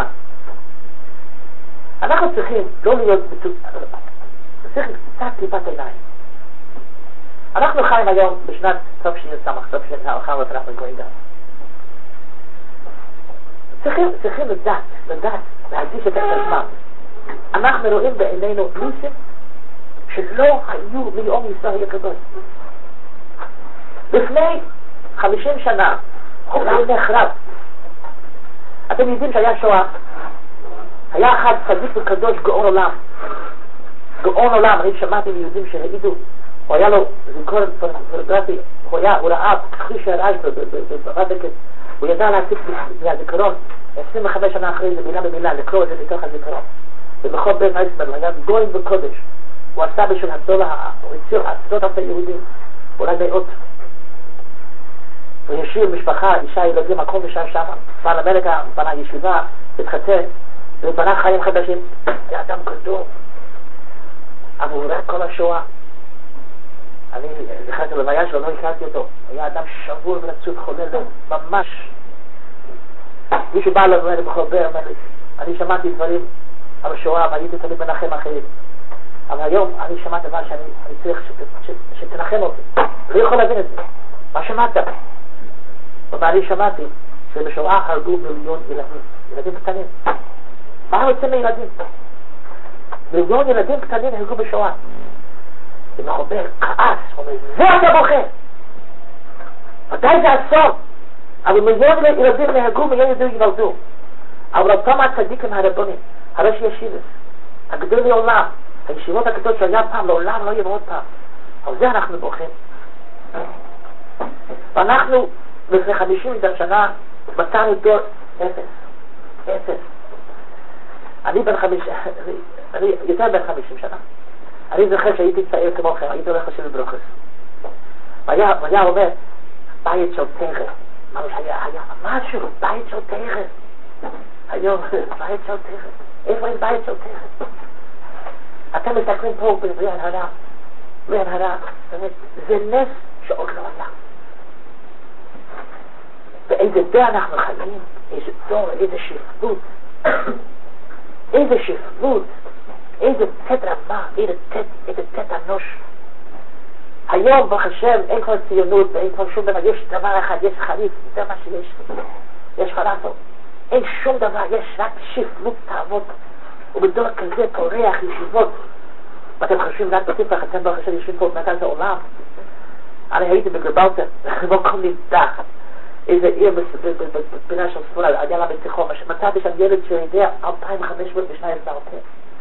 אנחנו צריכים לא להיות צריכים קצת קליפת עיניים. אנחנו חיים היום בשנת סוף שני סמך, סוף שני האחר ואנחנו גויים גם. צריכים, צריכים לדעת, לדעת, להגיש את הזמן. אנחנו רואים בעינינו ניסים שלא היו מיום ישראל הקדוש. לפני חמישים שנה, העולם נחרב. אתם יודעים שהיה שואה, היה אחד צדיק וקדוש גאון עולם. גאון עולם, אני שמעתי מיהודים שהעידו, הוא היה לו זיכרון פורנוגרפי, הוא ראה כפי שהרעש בבדקת, הוא ידע להציג מהזיכרון, עשרים וחמש שנה אחרי זה מילה במילה, לקרוא את זה מתוך הזיכרון. ובכל בן אייסברג, היה גויים בקודש, הוא עשה בשביל הגדול, הוא הציל עשרות אלפי יהודים, אולי מאות. הוא ישיר משפחה, אישה, ילדים, הכל נשאר שם. פעם אמריקה, בנה ישיבה, התחתן, ובנה חיים חדשים. היה אדם גדול. אבל הוא ראה כל השואה. אני זכרתי לוויה שלו, לא הכרתי אותו. היה אדם שבור ורצוף, חולה לו, ממש. מישהו בא לבוא אלי בחובר, אומר לי, אני שמעתי דברים על השואה, והייתי תמיד מנחם אחרים. אבל היום אני שמעת דבר שאני צריך שתנחם אותי. לא יכול להבין את זה. מה שמעת? אבל אני שמעתי שבשואה הרגו מיליון ילדים, ילדים קטנים. מה רוצה מילדים? מיליון ילדים קטנים הרגו בשואה. ומחובר כעס, הוא אומר, זה אתה בוכה! מתי זה אסון? אבל מיליון ילדים נהרגו, מיליון ילדים יוולדו. אבל אותם הצדיקים הרבונים, הראש ישיבס, הגדול לעולם, הישיבות הגדולות שהיה פעם, לעולם לא יבוא עוד פעם. על זה אנחנו בוכים. ואנחנו לפני חמישים שנה מצאנו דור אפס. אפס. אני בן חמישים, אני יותר בן חמישים שנה. אני זוכר שהייתי צעיר כמוכם, הייתי הולך לשבת ברוכס. והיה אומר, בית של תרם. ממש היה, היה משהו, בית של תרם. היום, בית של תרם. איפה אין בית של תרם? אתם מסתכלים פה בברי הנהרה. ברי הנהרה, זה נס שעוד לא היה. ואיזה דור אנחנו חיים, איזה דור, איזה שפלות, איזה שפלות, איזה תת רמה, איזה תת, איזה תת אנוש. היום בחשב אין כבר ציונות ואין כבר שום דבר, יש דבר אחד, יש חריף, זה מה שיש, יש חרפו. אין שום דבר, יש רק שפלות תאוות, ובדור כזה פורח ישיבות. ואתם חושבים רק בתפח, אתם בחשב יושבים פה במרכז העולם. אני הייתי בגרבלטה, במקום נידח. איזה עיר בפינה של שמאלה, היה לה בתיכון, מצאתי שם ילד שיודע אלפיים וחמש מאות ושניים בעל-פה.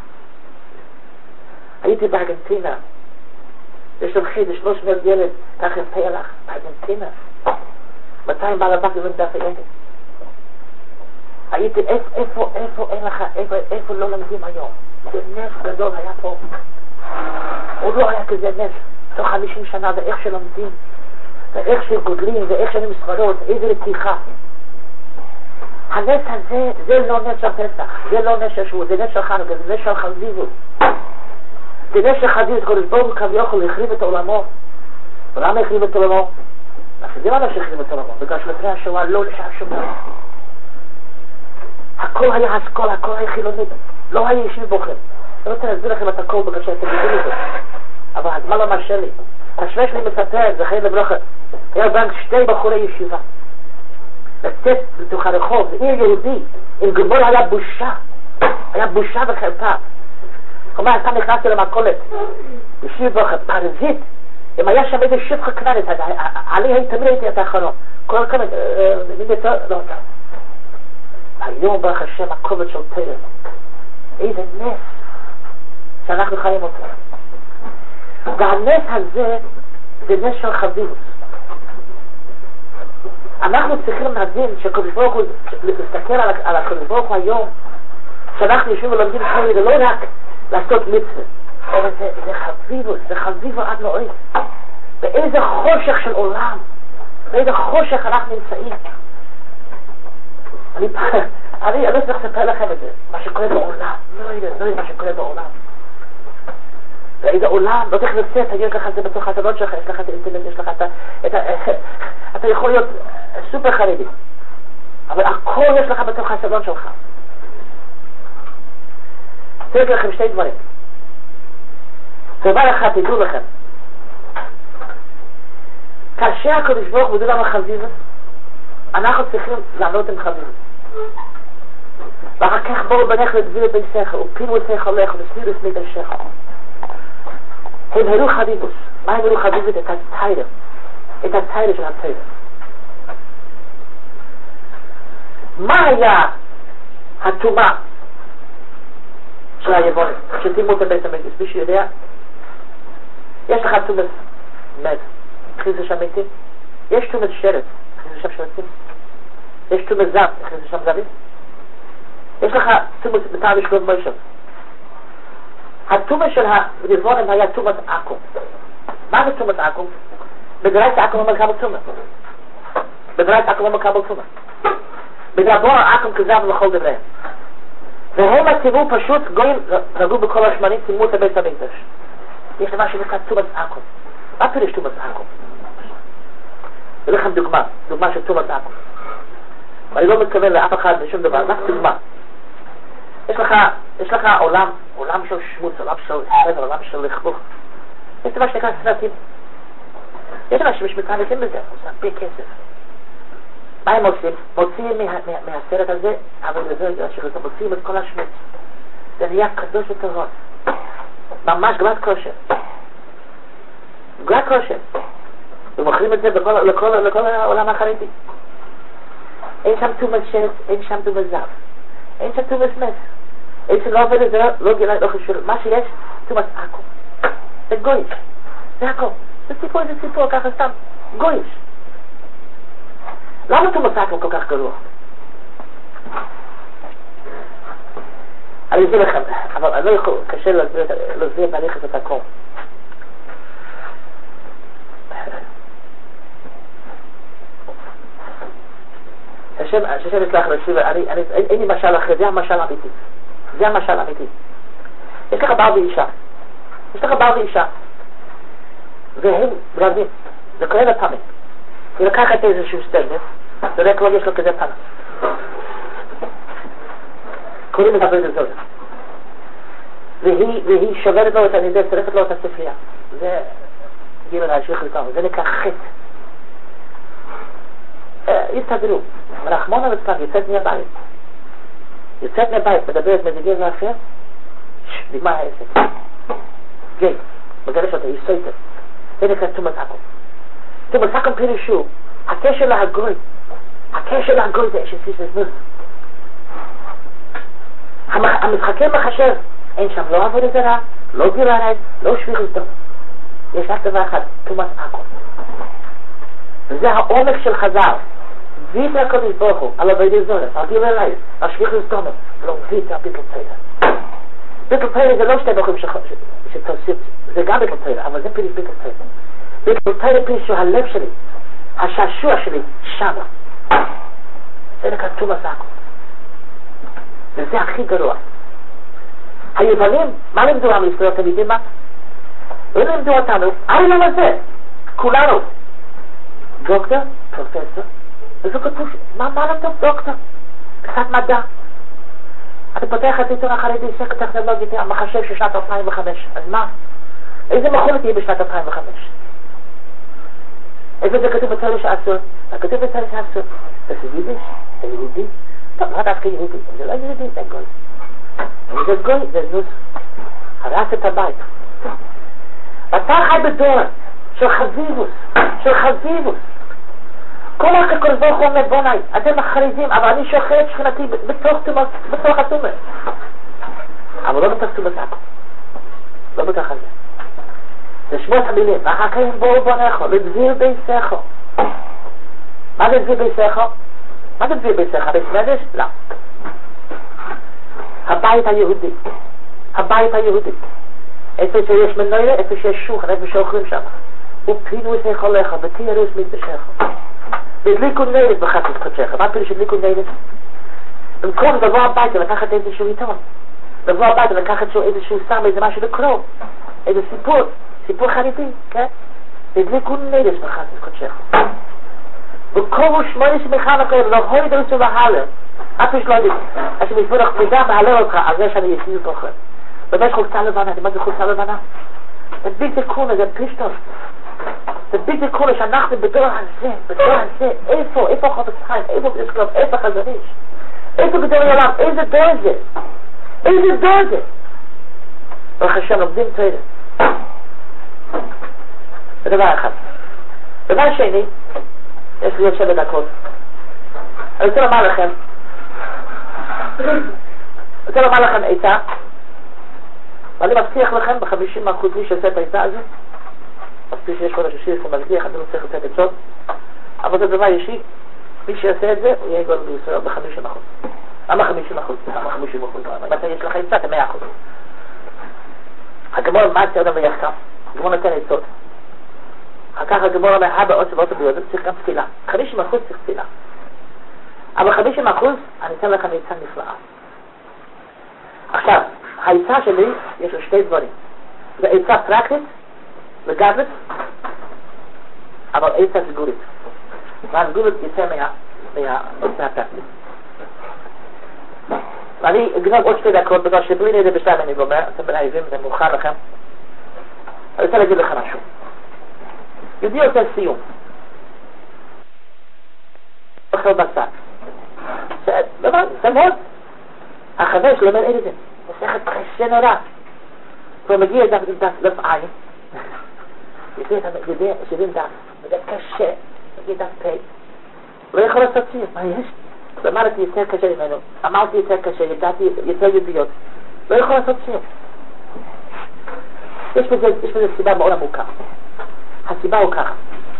הייתי בארגנטינה, יש שם חיד, שלוש מאות ילד, ככה פלח, בארגנטינה. מתי בעל הבית לומד דף היומי? הייתי, איפה, איפה, איפה, אין לך, איפה, איפה לא למדים היום? זה נס גדול היה פה. עוד לא היה כזה נס. תוך חמישים שנה, ואיך שלומדים, ואיך שגודלים, ואיך שאני מספרות, איזה רתיחה. הנס הזה, זה לא נס של פסח, זה לא נס של שבועות, זה נס של חנוכה, זה נס של חזיבות. זה נס של חזיבות, קודש ברוך הוא כביכול החריב את עולמו. ולמה החריב את עולמו? אנחנו יודעים למה שהחריב את עולמו, בגלל שלפני השואה לא נשאר שום דבר. הכל היה אסכולה, הכל היה חילונית, לא היה ישיב בוחר. אני רוצה להסביר לכם את הכל בגלל שאתם יודעים את זה. אבל הזמן לא מרשה לי. השווה שלי מספר, זה חיים לברוכה. היה בנק שתי בחורי ישיבה. לצאת בתוך הרחוב, זה עיר יהודי, עם גמול היה בושה. היה בושה וחרפה. כלומר, אתה נכנסתי למקולת, ישיב ברוכה, פרזית. אם היה שם איזה שפחה כננית, עלי תמיד הייתי את האחרון. כל כמה, מי יותר? לא אותה. היום ברוך השם הכובד של תרם. איזה נס שאנחנו חיים אותו. והנס הזה זה נס של חזיבות. אנחנו צריכים להבין שקודש ברוך הוא, להסתכל על הקודש ברוך הוא היום, שאנחנו יושבים ולומדים תורה, זה לא רק לעשות מצווה, אבל זה, זה חזיבות, זה חזיבות עד נורא. באיזה חושך של עולם, באיזה חושך אנחנו נמצאים. אני, אני, אני לא צריך לספר לכם את זה, מה שקורה בעולם, לא יודע, לא יודע מה שקורה בעולם. ואיזה עולם, לא צריך לצאת, יש לך את זה בתוך החסדות שלך, יש לך את האינטרנט, יש לך את ה... אתה יכול להיות סופר חרדי, אבל הכל יש לך בתוך החסדות שלך. תראי לכם שתי דברים. דבר אחד, תדעו לכם. כאשר הקדוש ברוך הוא דומה חזיבות, אנחנו צריכים לענות עם חזיבות. ואחר כך בואו בנך לדביר בי שכל, ופימו שכל לך, וסביר וסמית השכל. הם הראו חביבוס. מה הם הראו חביבות? את התיירה. את התיירה של התיירה. מה היה התומה של היבונים? שתימו את בית המקדש. מישהו יודע? יש לך תומס מת. הכניסו שם מתים. יש תומס שרת. הכניסו שם שרתים. יש תומס זב. הכניסו שם זבים. יש לך תומס בטעם משכון מוישב. התומה של הרבונים היה תומת עקום. מה זה תומת עקום? בדרייס עקום אומר כמה תומה. בדרייס עקום אומר כמה תומה. בדרבור עקום כזב לכל דבריהם. והם הציבו פשוט גויים, נגעו בכל השמנים, צימו את הבית המקדש. יש למה שנקרא תומת עקום. מה פירוש תומת עקום? ולכם דוגמה, דוגמה של תומת עקום. ואני לא מתכוון לאף אחד בשום דבר, רק דוגמה. יש לך, יש לך עולם, עולם של שמוץ, עולם של ספר, עולם של לכלוך. יש דבר שנקרא סרטים. יש אנשים שמתעניינים בזה, עושים הרבה כסף. מה הם עושים? מוציאים מה, מה, מהסרט הזה, אבל לזה שחלטה, מוציאים את כל השמוץ. זה נהיה קדוש וטהור. ממש גלת כושר. גלת כושר. ומוכרים את זה בכל, לכל, לכל העולם החרדי. אין שם תומס שרץ, אין שם תומס זב. אין שם תומס מס. אין שם לא עובד את זה, לא גילה, לא חשוב. מה שיש, תומס עקום. זה גויש. זה הכל. זה סיפור, זה סיפור, ככה סתם. גויש. למה תומס עקום כל כך גרוע? אני אסביר לכם, אבל אני לא יכול, קשה להסביר בהליך את הכל. השם, השם יצלח לשיבה, אין לי משל אחר, זה המשל האמיתי. זה המשל האמיתי. יש לך בעל ואישה. יש לך בעל ואישה. והם רבים. זה קורה לפעמים. היא לקחת איזשהו סטנדט, ורק לא יש לו כזה פנס. קוראים את עבוד הזאת. והיא, והיא שוברת לו את הנידה, שרפת לו את הספרייה. זה גימל השביך לכמה. זה נקרא חטא. יסתדרו. רחמון הרצפן יוצאת מהבית. יוצאת מהבית, מדברת מזיגי ואחר, נגמר העסק. גיי, מגרש אותה, היא סויטר. זה נקרא תומס עקום. תומס עקום פירושו, הקשר להגוי. הקשר להגוי זה שסיס וזנוז. המשחקי מחשב, אין שם לא עבוד זרה, לא גירעית, לא שביך וזדום. יש רק דבר אחד, תומס עקום. וזה העומק של חז"ל. wie der Kodesh Bochu, alle bei dir Sohnes, על גיל אליי, על שליח לסתונו, לא מביא את הביטל תירה. ביטל תירה זה לא שתי בוחרים שתוסיף, זה גם ביטל תירה, אבל זה פירוש ביטל תירה. ביטל תירה פירוש שהלב שלי, השעשוע שלי, שמה. זה לכתוב הזעקו. וזה הכי גרוע. היוונים, מה לימדו עם ישראל, אתם יודעים מה? הם לימדו אותנו, אי למה זה? כולנו. דוקטור, פרופסור, וזה כתוב, מה, מה למדו דוקטור? קצת מדע. אתה פותח את עיתון החרדי, סקר טכנולוגית, המחשב של שנת אלפיים וחמש, אז מה? איזה מכולת יהיה בשנת אלפיים וחמש? איפה זה כתוב בצלש העשור? זה כתוב בצלש העשור. זה יידיש, זה יהודי. טוב, לא דווקא יהודי, זה לא יהודי, זה גוי. אם זה גוי, זה זוז. הרס את הבית. ואתה חי בדור של חזיבוס, של חזיבוס. כל הקקול ברוך הוא אומר, בוני, אתם החריזים, אבל אני שוחר את שכנתי בתוך התומר. אבל לא בתוך תומר זעקו. לא בתוך הזה. זה שמות המילים, ואחר כך בואו בונכו, לבזיר ביסכו. מה זה לבזיר ביסכו? מה זה לבזיר ביסכו? בית מדש? לא. הבית היהודי. הבית היהודי. איפה שיש מנויה, איפה שיש שולחן, איפה שאוכלים שם. ופינו את היכולך, ותיארו את מקדשך. והדליקו נדס בחסות קודשך. מה פירוש הדליקו נדס? במקום לבוא הביתה לקחת איזשהו עיתון. לבוא הביתה לקחת איזשהו סם, איזה משהו לקרוא. איזה סיפור. סיפור חרידי, כן? והדליקו נדס בחסות קודשך. וכל שמונה שמחה לכם, לא הוי דרצו להלר. אף יש לא יודעים. אז שמסבורך פרידה מהלל אותך על זה שאני יסיד תוכן. ובש חולצה לבנה, מה זה חולצה לבנה? זה ביג דקונה, זה פלישטוף. זה ביג דקונה שאנחנו בדור הזה, בדור הזה, איפה, איפה חופץ חיים, איפה בדסקלוב, איפה חזריש? איפה גדול העולם, איזה דור זה? איזה דור זה? ברוך השם, לומדים תוירה. זה דבר אחד. דבר שני, יש לי עוד שבע דקות. אני רוצה לומר לכם, אני רוצה לומר לכם עצה, ואני מבטיח לכם ב-חמישים אחוז מי שעושה את העצה הזו, מבטיח שיש כל השיר שהוא מבטיח, אני לא צריך לתת עצות, אבל זה דבר אישי, מי שעושה את זה, הוא יהיה גול בישראל ב-חמישים אחוז. למה חמישים אחוז? למה חמישים אחוז? אם אתה יש לך עצה, זה מאה אחוז. הגמור מעצה אדם ויחכם, הגמור נותן עצות. אחר כך הגמור אומר, הבא עוד שבאות הביודות, צריך גם תפילה. חמישים אחוז צריך תפילה. אבל חמישים אחוז, אני אתן לכם עצה נפלאה. עכשיו, העצה שלי, יש לו שתי דברים. זה עצה פרקטית, לגדלת, אבל עצה סגורית. והסגורית יצא מהעצה הפרקטית. ואני אגנוב עוד שתי דקות, בגלל שבלי נדע בשלב אני גומר, אתם בנאיבים, זה מאוחר לכם. אני רוצה להגיד לך משהו. יהודי עושה סיום. אוכל בשר. זה דבר, זה מאוד. החבר שלו אומר, אין את זה. מסכת קשה נורא. הוא מגיע דף דף עין. יודע שבעים דף. זה קשה. מגיע דף פי. לא יכול לעשות סיום. מה יש? אמרתי יותר קשה ממנו. אמרתי יותר קשה. ידעתי יותר ידיעות. לא יכול לעשות סיום. יש בזה סיבה מאוד עמוקה. הסיבה הוא ככה.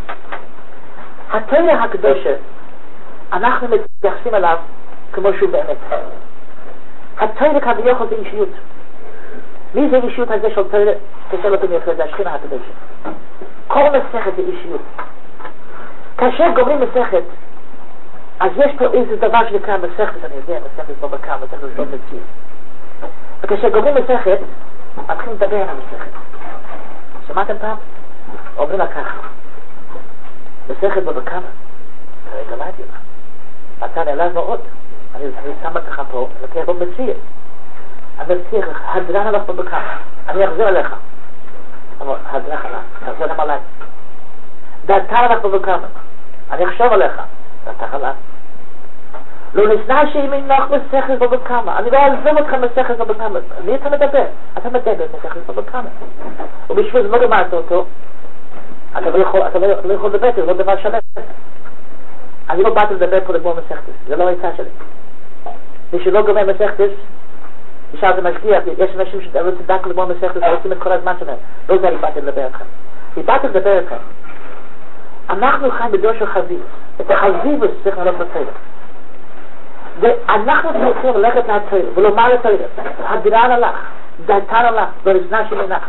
התורה הקדושה, אנחנו מתייחסים אליו כמו שהוא באמת. התורה כביכול זה אישיות. מי זה אישיות הזה של תורה? תשאל אותם יותר, זה השכינה הקדושה. כל מסכת זה אישיות. כאשר גומרים מסכת, אז יש פה איזה דבר שנקרא מסכת, אני יודע, מסכת פה בקר, מסכת פה בציר. וכאשר גומרים מסכת, מתחילים לדבר על המסכת. שמעתם פעם? אומרים לה ככה, מסכת בבקר, רגע מה הדיוק? אתה נעלב מאוד, אני שם אותך פה, אני פה בציר. אני מבטיח לך, הדרן הלך בבקר, אני אחזיר עליך. אבל הדרן הלך, תחזיר גם עליי. דעתה הלך בבקר, אני אחשוב עליך, דעתה הלך. לא נסנה שאם אינך מסכת בבקר, אני לא אעזוב אותך מסכת בבקר. מי אתה מדבר? אתה מדבר מסכת בבקר. ובשביל זה לא גמרת אותו, אתה לא יכול, אתה לא יכול לדבר, זה לא דבר שלם. אני לא באתי לדבר פה לגמור מסכתס, זה לא העצה שלי. מי שלא גומר מסכתס, נשאר זה משגיח, יש אנשים שרוצים דק לגמור מסכתס, רוצים את כל הזמן שלהם. לא זה אני באתי לדבר אתכם. אני באתי לדבר אתכם. אנחנו חיים בדור של חזיבוס. את החזיבוס צריך לעלות בתוירה. ואנחנו צריכים ללכת לתוירה ולומר לתוירה, הדרן הלך, דתן הלך, ורזנה שמנח.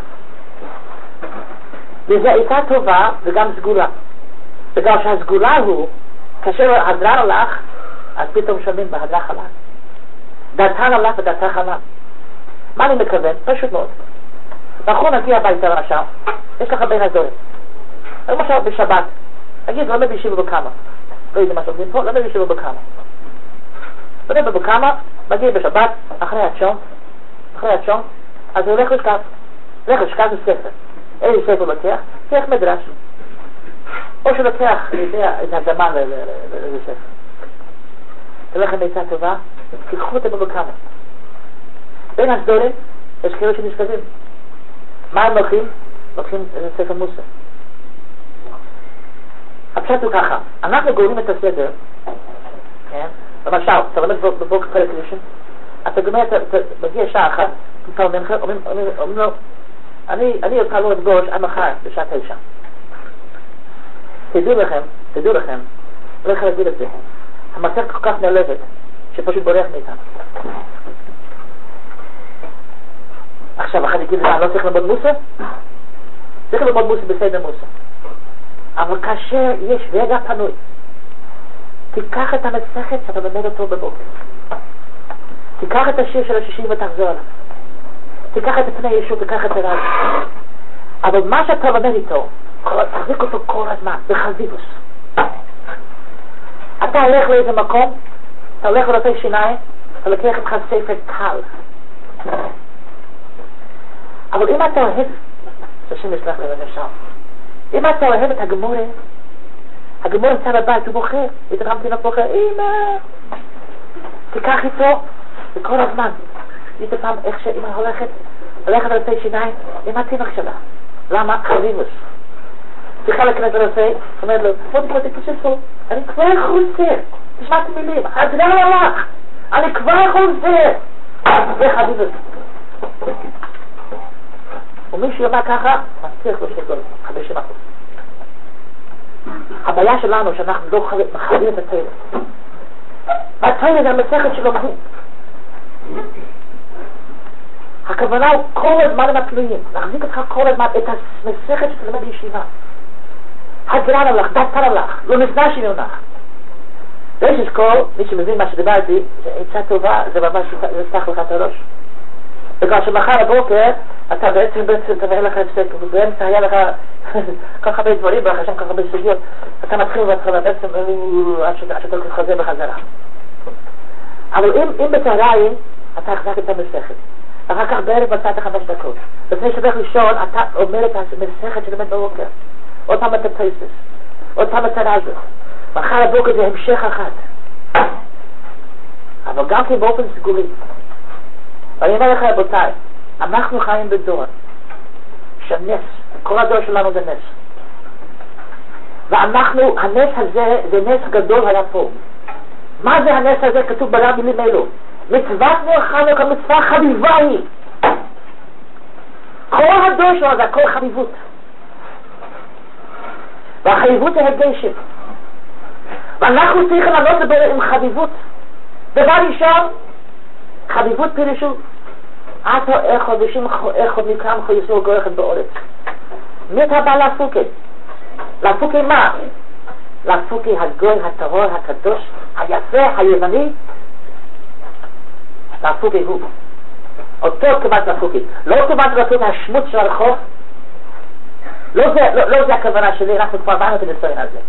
וזה הייתה טובה וגם סגולה. בגלל שהסגולה הוא, כאשר הדרן הלך, אז פתאום שומעים בהדרה חלק. דתן הלך ודתה חלק. מה אני מכוון? פשוט מאוד. אנחנו נגיע הביתה למשל, יש לך בין הדורים. למשל בשבת, נגיד לומד בישיבה בכמה. לא יודעים מה שעובדים פה, לומד בישיבה בכמה. לומד בכמה, מגיע בשבת, אחרי הצ'ון, אחרי הצ'ון, אז הוא הולך לשקף. הולך לשקף זה ספר. איזה ספר לוקח? לוקח מדרש. או שלוקח איזה הקדמה לאיזה ספר. תלך עם עצה טובה, תיקחו אותם בכמה. בין הסדורים, יש כאלה שנשכבים. מה הם לוקחים? לוקחים איזה ספר מוסר. הפשט הוא ככה, אנחנו גורמים את הסדר, כן? למשל, אתה לומד בבוקר פרק ראשון, אתה גומר, אתה מגיע שעה אחת, אתה אומרים לו, אני אותך לא אפגוש עד מחר בשעה תשע. תדעו לכם, תדעו לכם, לא יכול להגיד את זה, המסך כל כך נעלבת, שפשוט בורח מאיתנו. עכשיו, אחד יגיד, אני לא צריך ללמוד מוסר? צריך ללמוד מוסר בסדר מוסר. אבל כאשר יש רגע פנוי, תיקח את המסכת שאתה לומד אותו בבוקר. תיקח את השיר של השישים ותחזור עליו. תיקח את פני ישוע, תיקח את הרב. אבל מה שאתה לומד איתו, תחזיק אותו כל הזמן, בחזיבוס. אתה הולך לאיזה מקום, אתה הולך לרופא שיניים, אתה לוקח איתך ספר קל. אבל אם אתה אוהב, שהשם יסלח לי ונשם, אם אתה אוהב את הגמורה, הגמורה נמצא בבית, הוא בוחר, התרמתי לבוחר, אמא, תיקח איתו, וכל הזמן, ראית פעם איך שאמא הולכת, הולכת על רופא שיניים, עם התינוק שלה. למה? חביבוס. צריכה להכנס לרופא, אומרת לו, בוא תקרא תקשיב, אני כבר חוזר, תשמע את המילים, הדרן הלך, אני כבר חוזר. זה חביבוס. ומי שיאמר ככה, מצליח לו שגול, חמישים אחוז. הבעיה שלנו שאנחנו לא מחרים את התוירה. והתוירה זה המסכת שלומדים. הכוונה הוא כל הזמן עם התלויים, להחזיק אותך כל הזמן את המסכת שתלמד בישיבה. הדרן הלך, דתן הלך, לא נזנה שמיונך. ויש אשכול, מי שמבין מה שדיברתי, זה עצה טובה, זה ממש יפתח לך את הראש. בגלל שמחר הבוקר, אתה בעצם בעצם תביא לך הפסק, ובאמצע היה לך כל כך הרבה דברים, ואחרי שם כל כך הרבה סוגיות, אתה מתחיל בהתחלה בעצם עד שאתה חוזר בחזרה. אבל אם בצהריים, אתה החזק את המסכת. אחר כך בערב מצאת חמש דקות. לפני שבך לישון, אתה אומר את המסכת שלמד בבוקר. עוד פעם את הפייסס, עוד פעם את הרזו. מחר הבוקר זה המשך אחד. אבל גם כן באופן סגולי. ואני אומר לך רבותיי, אנחנו חיים בדור שנס, כל הדור שלנו זה נס. ואנחנו, הנס הזה זה נס גדול היה פה. מה זה הנס הזה? כתוב ברב מילים אלו. מצוות נר חנוכה, מצווה חביבה היא. כל הדור שלנו זה הכל חביבות. והחביבות זה הגשם. ואנחנו צריכים לעלות לדבר עם חביבות. דבר ראשון, חביבות פירשו עתו אחד ושים אחד מקרם חייסו גורכת באורץ. מי אתה בא להפוקי? להפוקי מה? להפוקי הגוי, הטהור, הקדוש, היפה, היווני. להפוקי הוא. אותו כמעט להפוקי. לא כמעט להפוקי השמוץ של הרחוב. לא זה, לא, לא זה הכוונה שלי, אנחנו כבר באנו את הניסיון הזה.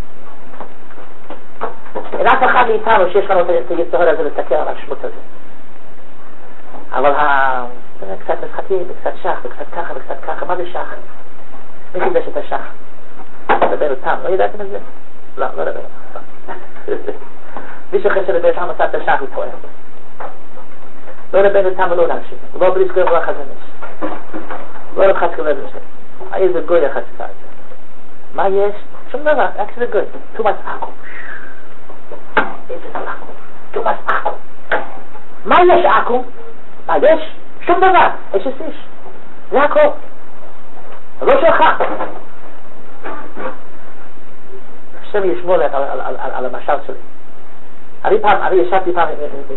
אין אף אחד מאיתנו שיש לנו את היצור הזה לסתכל על השמוץ הזה. אבל קצת משחקים, וקצת שח, וקצת ככה, וקצת ככה. מה זה שח? מי חידש את השח? לדבר אותם, לא ידעתם את זה? לא, לא לדבר אותם. מי שחש לדבר שם עשה את השח הוא טועה. לא לדבר אותם ולא להמשיך. לא בלי סגור ולא חזנש. לא לחץ כזה זה. איזה גוי אחד עשה את זה. מה יש? שום דבר, רק שזה גוי. תומס אקו. איזה אקו. תומס אקו. מה יש אקו? מה יש? שום דבר. יש איש. זה הכל. לא שלך. השם ישמור לך על, על, על, על המשל שלי. אני פעם, אני ישבתי פעם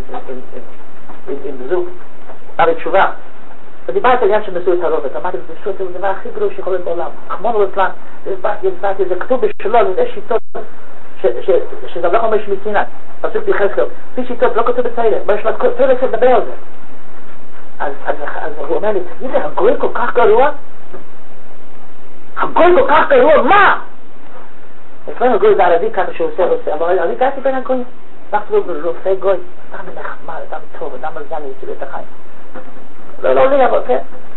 עם זוג, פעם תשובה, ודיברתי על עניין של נשוא את הרובד, אמרתי, זה הדבר הכי גרוע שיכול להיות בעולם. חמון ולפלן, הסברתי, זה כתוב בשלו, זה שיטות, שזה לא אומר שמיצינת, פסוק ביחזקאל, פי שיטות לא כתוב בצעיר, יש לה תורת לדבר על זה. אז הוא אומר לי, תגיד לי, הגוי כל כך גרוע? הגוי כל כך גרוע, מה? לפעמים הגוי זה ערבי ככה שהוא עושה, עושה, אבל אני גרתי בין הגויים. אנחנו רופאי גוי, אדם נחמד, אדם טוב, אדם מזל יציל את החיים. לא, לא לי, אבל כן.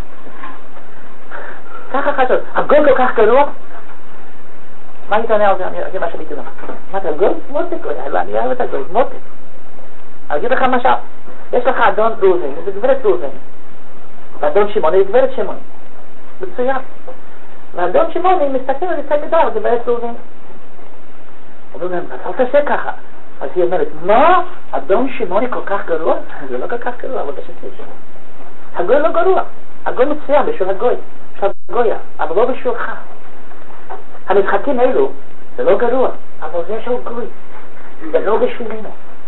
ככה חשוב, הגוי כל כך גרוע? מה היית עונה על זה? זה מה שביטי לך. מה אתה גוי? מותק גוי, אני אוהב את הגוי, מותק. אני אגיד לך משהו, יש לך אדון ראובן, זה גברת ראובן. ואדון שמעוני זה גברת שמעוני. מצוין. ואדון שמעוני מסתכל על זה גדול, זה גברת ראובן. אומרים להם, אל תעשה ככה. אז היא אומרת, מה? אדון שמעוני כל כך גרוע? זה לא כל כך גרוע, אבל תשתיש. הגוי לא גרוע. הגוי מצוין בשביל הגוי. בשביל הגויה, אבל לא בשבילך. המשחקים האלו, זה לא גרוע, אבל זה שהוא גוי. זה לא בשבילנו.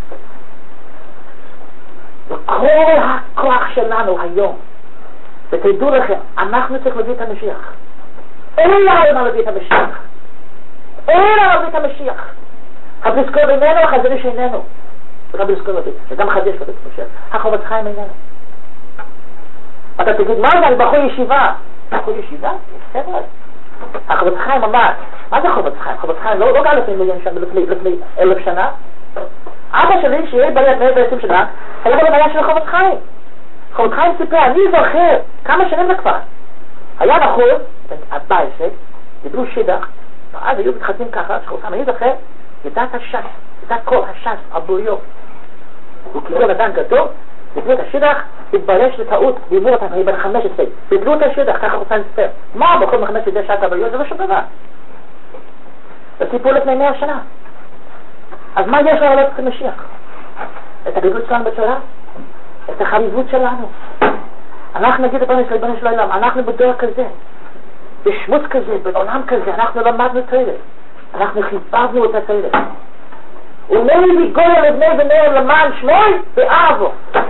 וכל הכוח שלנו היום, ותדעו לכם, אנחנו צריך להביא את המשיח. אין לנו מה להביא את המשיח. אין לנו להביא את המשיח. הבלזכור בינינו, החזרי שאיננו. זה גם בלזכור להביא, זה גם חדש להביא את המשיח. החובת חיים איננו. אתה תגיד, מה זה? אני בחור ישיבה. בחור ישיבה? בסדר. החובת חיים אמר, מה זה חובת חיים? חובת חיים לא גר לפני מיליון שנה, לפני אלף שנה. אבא שלי, שיהיה בליית מאה ועשרים שנה, היה בלבעיה של חובת חיים. חובת חיים סיפר, אני זוכר, כמה שנים זה כבר. היה בחור, ארבע עשרה, דיברו שידך, ואז היו מתחתנים ככה, שחוסם, אני זוכר, ידעת השס, ידעת כל השס, הבוריו. הוא קיבל אדם גדול, דיברו את השידך, התברש לטעות, דיברו אותם, אני בן חמש עשרה, דיברו את השידך, ככה חוסם סיפר. מה בחור מחמש עשרה שעת הבוריו? זה לא שום דבר. זה סיפור לפני מאה שנה. אז מה יש לנו את המשיח? את הגדלות שלנו בצורה? את החריבות שלנו. אנחנו נגיד את בנש לבנש לא עולם, אנחנו בדור כזה, בשמוץ כזה, בעולם כזה, אנחנו למדנו תורת. אנחנו חיבבנו את התורת. ומי מגוי לבני בני למען שמוי באהבו.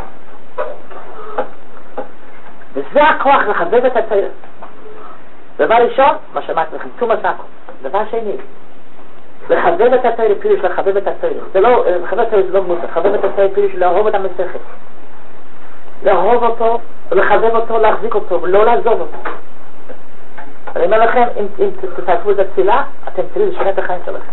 וזה הכוח לחבב את התורת. דבר ראשון, מה שאמרתי לכם, תום עסקו. דבר שני, לחבב את התורת פירוש לחבב את התורת. זה לא, לחבב את התורת זה לא מוסר, לחבב את התורת פירוש לאהוב את המסכת. לאהוב אותו, ולחבב אותו, להחזיק אותו, ולא לעזוב אותו. אני אומר לכם, אם, אם תתעקבו את התפילה, אתם תראו לשנה את החיים שלכם.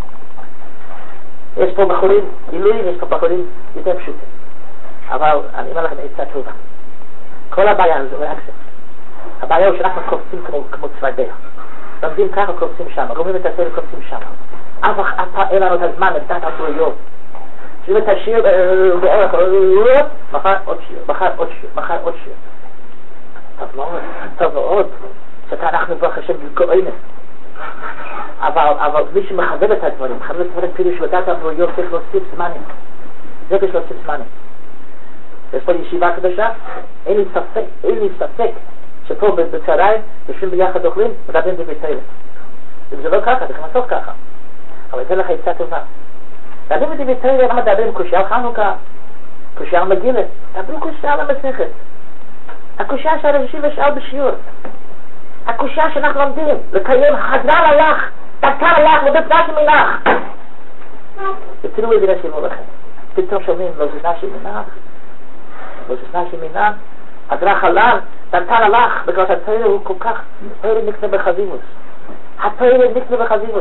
יש פה בחורים גילויים, יש פה בחורים יותר פשוטים. אבל אני אומר לכם, עצה טובה. כל הבעיה זה רק זה. הבעיה הוא שאנחנו קופצים כמו, כמו צפרדע. לומדים ככה קופצים שם, גומרים את הסרט קופצים שם. אף אחד אין לנו את הזמן לדעת הבריאות. שימו את השיר בערך, מחר עוד שיר, מחר עוד שיר, מחר עוד שיר. טוב מאוד, טוב מאוד, שאתה אנחנו ברוך השם גאונת. אבל, אבל מי שמחבב את הדברים, מחבב את הדברים פירוש לדעת הבריאות, צריך להוסיף זמנים. זה יש להוסיף זמנים. יש פה ישיבה קדושה, אין לי ספק, אין לי ספק, שפה בצהריים, יושבים ביחד אוכלים, מדברים בביתנו. אם זה לא ככה, צריך לעשות ככה. אבל זה לך עצה טובה. מדברים בביתנו, למה מדברים קושיה על חנוכה, קושיה על מגילה, דברו קושיה על המסכת. הקושיה של אנשים ושאל בשיעור. הקושיה שאנחנו לומדים, לקיים חז"ל הלך, דקה הלך, ובפנש מנח. ותראו איזה נשימו לכם. פתאום שומעים, לא זזנה שמנח, לא זזנה שמנח, הדרך הלך, דקה הלך, בגלל שהתאיר הוא כל כך, התאיר נקנה בחזימוס. התאיר נקנה בחזימוס.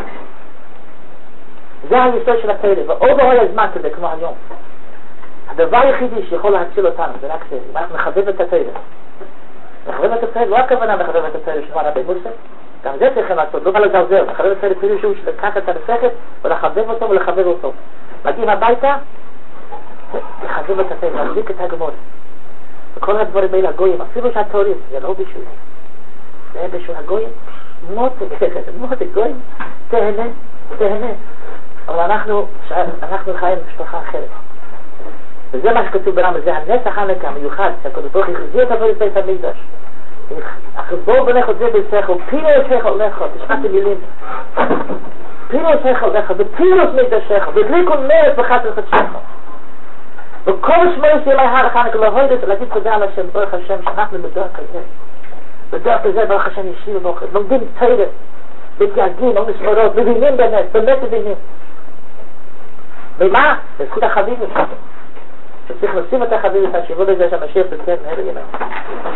זה היסוד של התאיר, ועוד לא היה זמן כזה כמו היום. הדבר היחידי שיכול להציל אותנו, זה רק זה, אם אנחנו נחבב את התאיר. לחבב את התאיר, לא הכוונה לחבב את התאיר שמען רבי מוסר, גם זה צריכים לעשות, לא בא לזלזל, לחבב את התאיר פירוש שהוא שלקח את המסכת ולחבב אותו ולחבב אותו. מגיעים הביתה, לחבב את התאיר, להחזיק את הגמור. וכל הדברים האלה הגויים, אפילו שהתאורים, זה לא בשביל. זה בשביל הגויים, מותק, מותק גויים, תהנה, תהנה. אבל אנחנו, אנחנו חיים משפחה אחרת. וזה מה שכתוב ברמב"ם, זה הנצח חנוכה המיוחד, שהקדוש ברוך הוא החזיר את עבודת בית המקדש. בואו בנך את זה בשכל, פינו את שכל לך, תשמעתי מילים. בפירוס היכלך, בפירוס מקדשך, בדליקון מרץ בחסד חדשך. וכל שמוס ימי הר חנק להוידס, להגיד תודה על השם, ברוך השם, שאנחנו בדרך כזה. בדרך כזה, ברוך השם ישיר ובוכה. לומדים תרא, מתייגים, לא מסמרות, מבינים באמת, באמת מבינים. ומה? בזכות החביבות. שצריך לשים את החביבות, השיבוד הזה שהמשיח תתקן מהר ימי.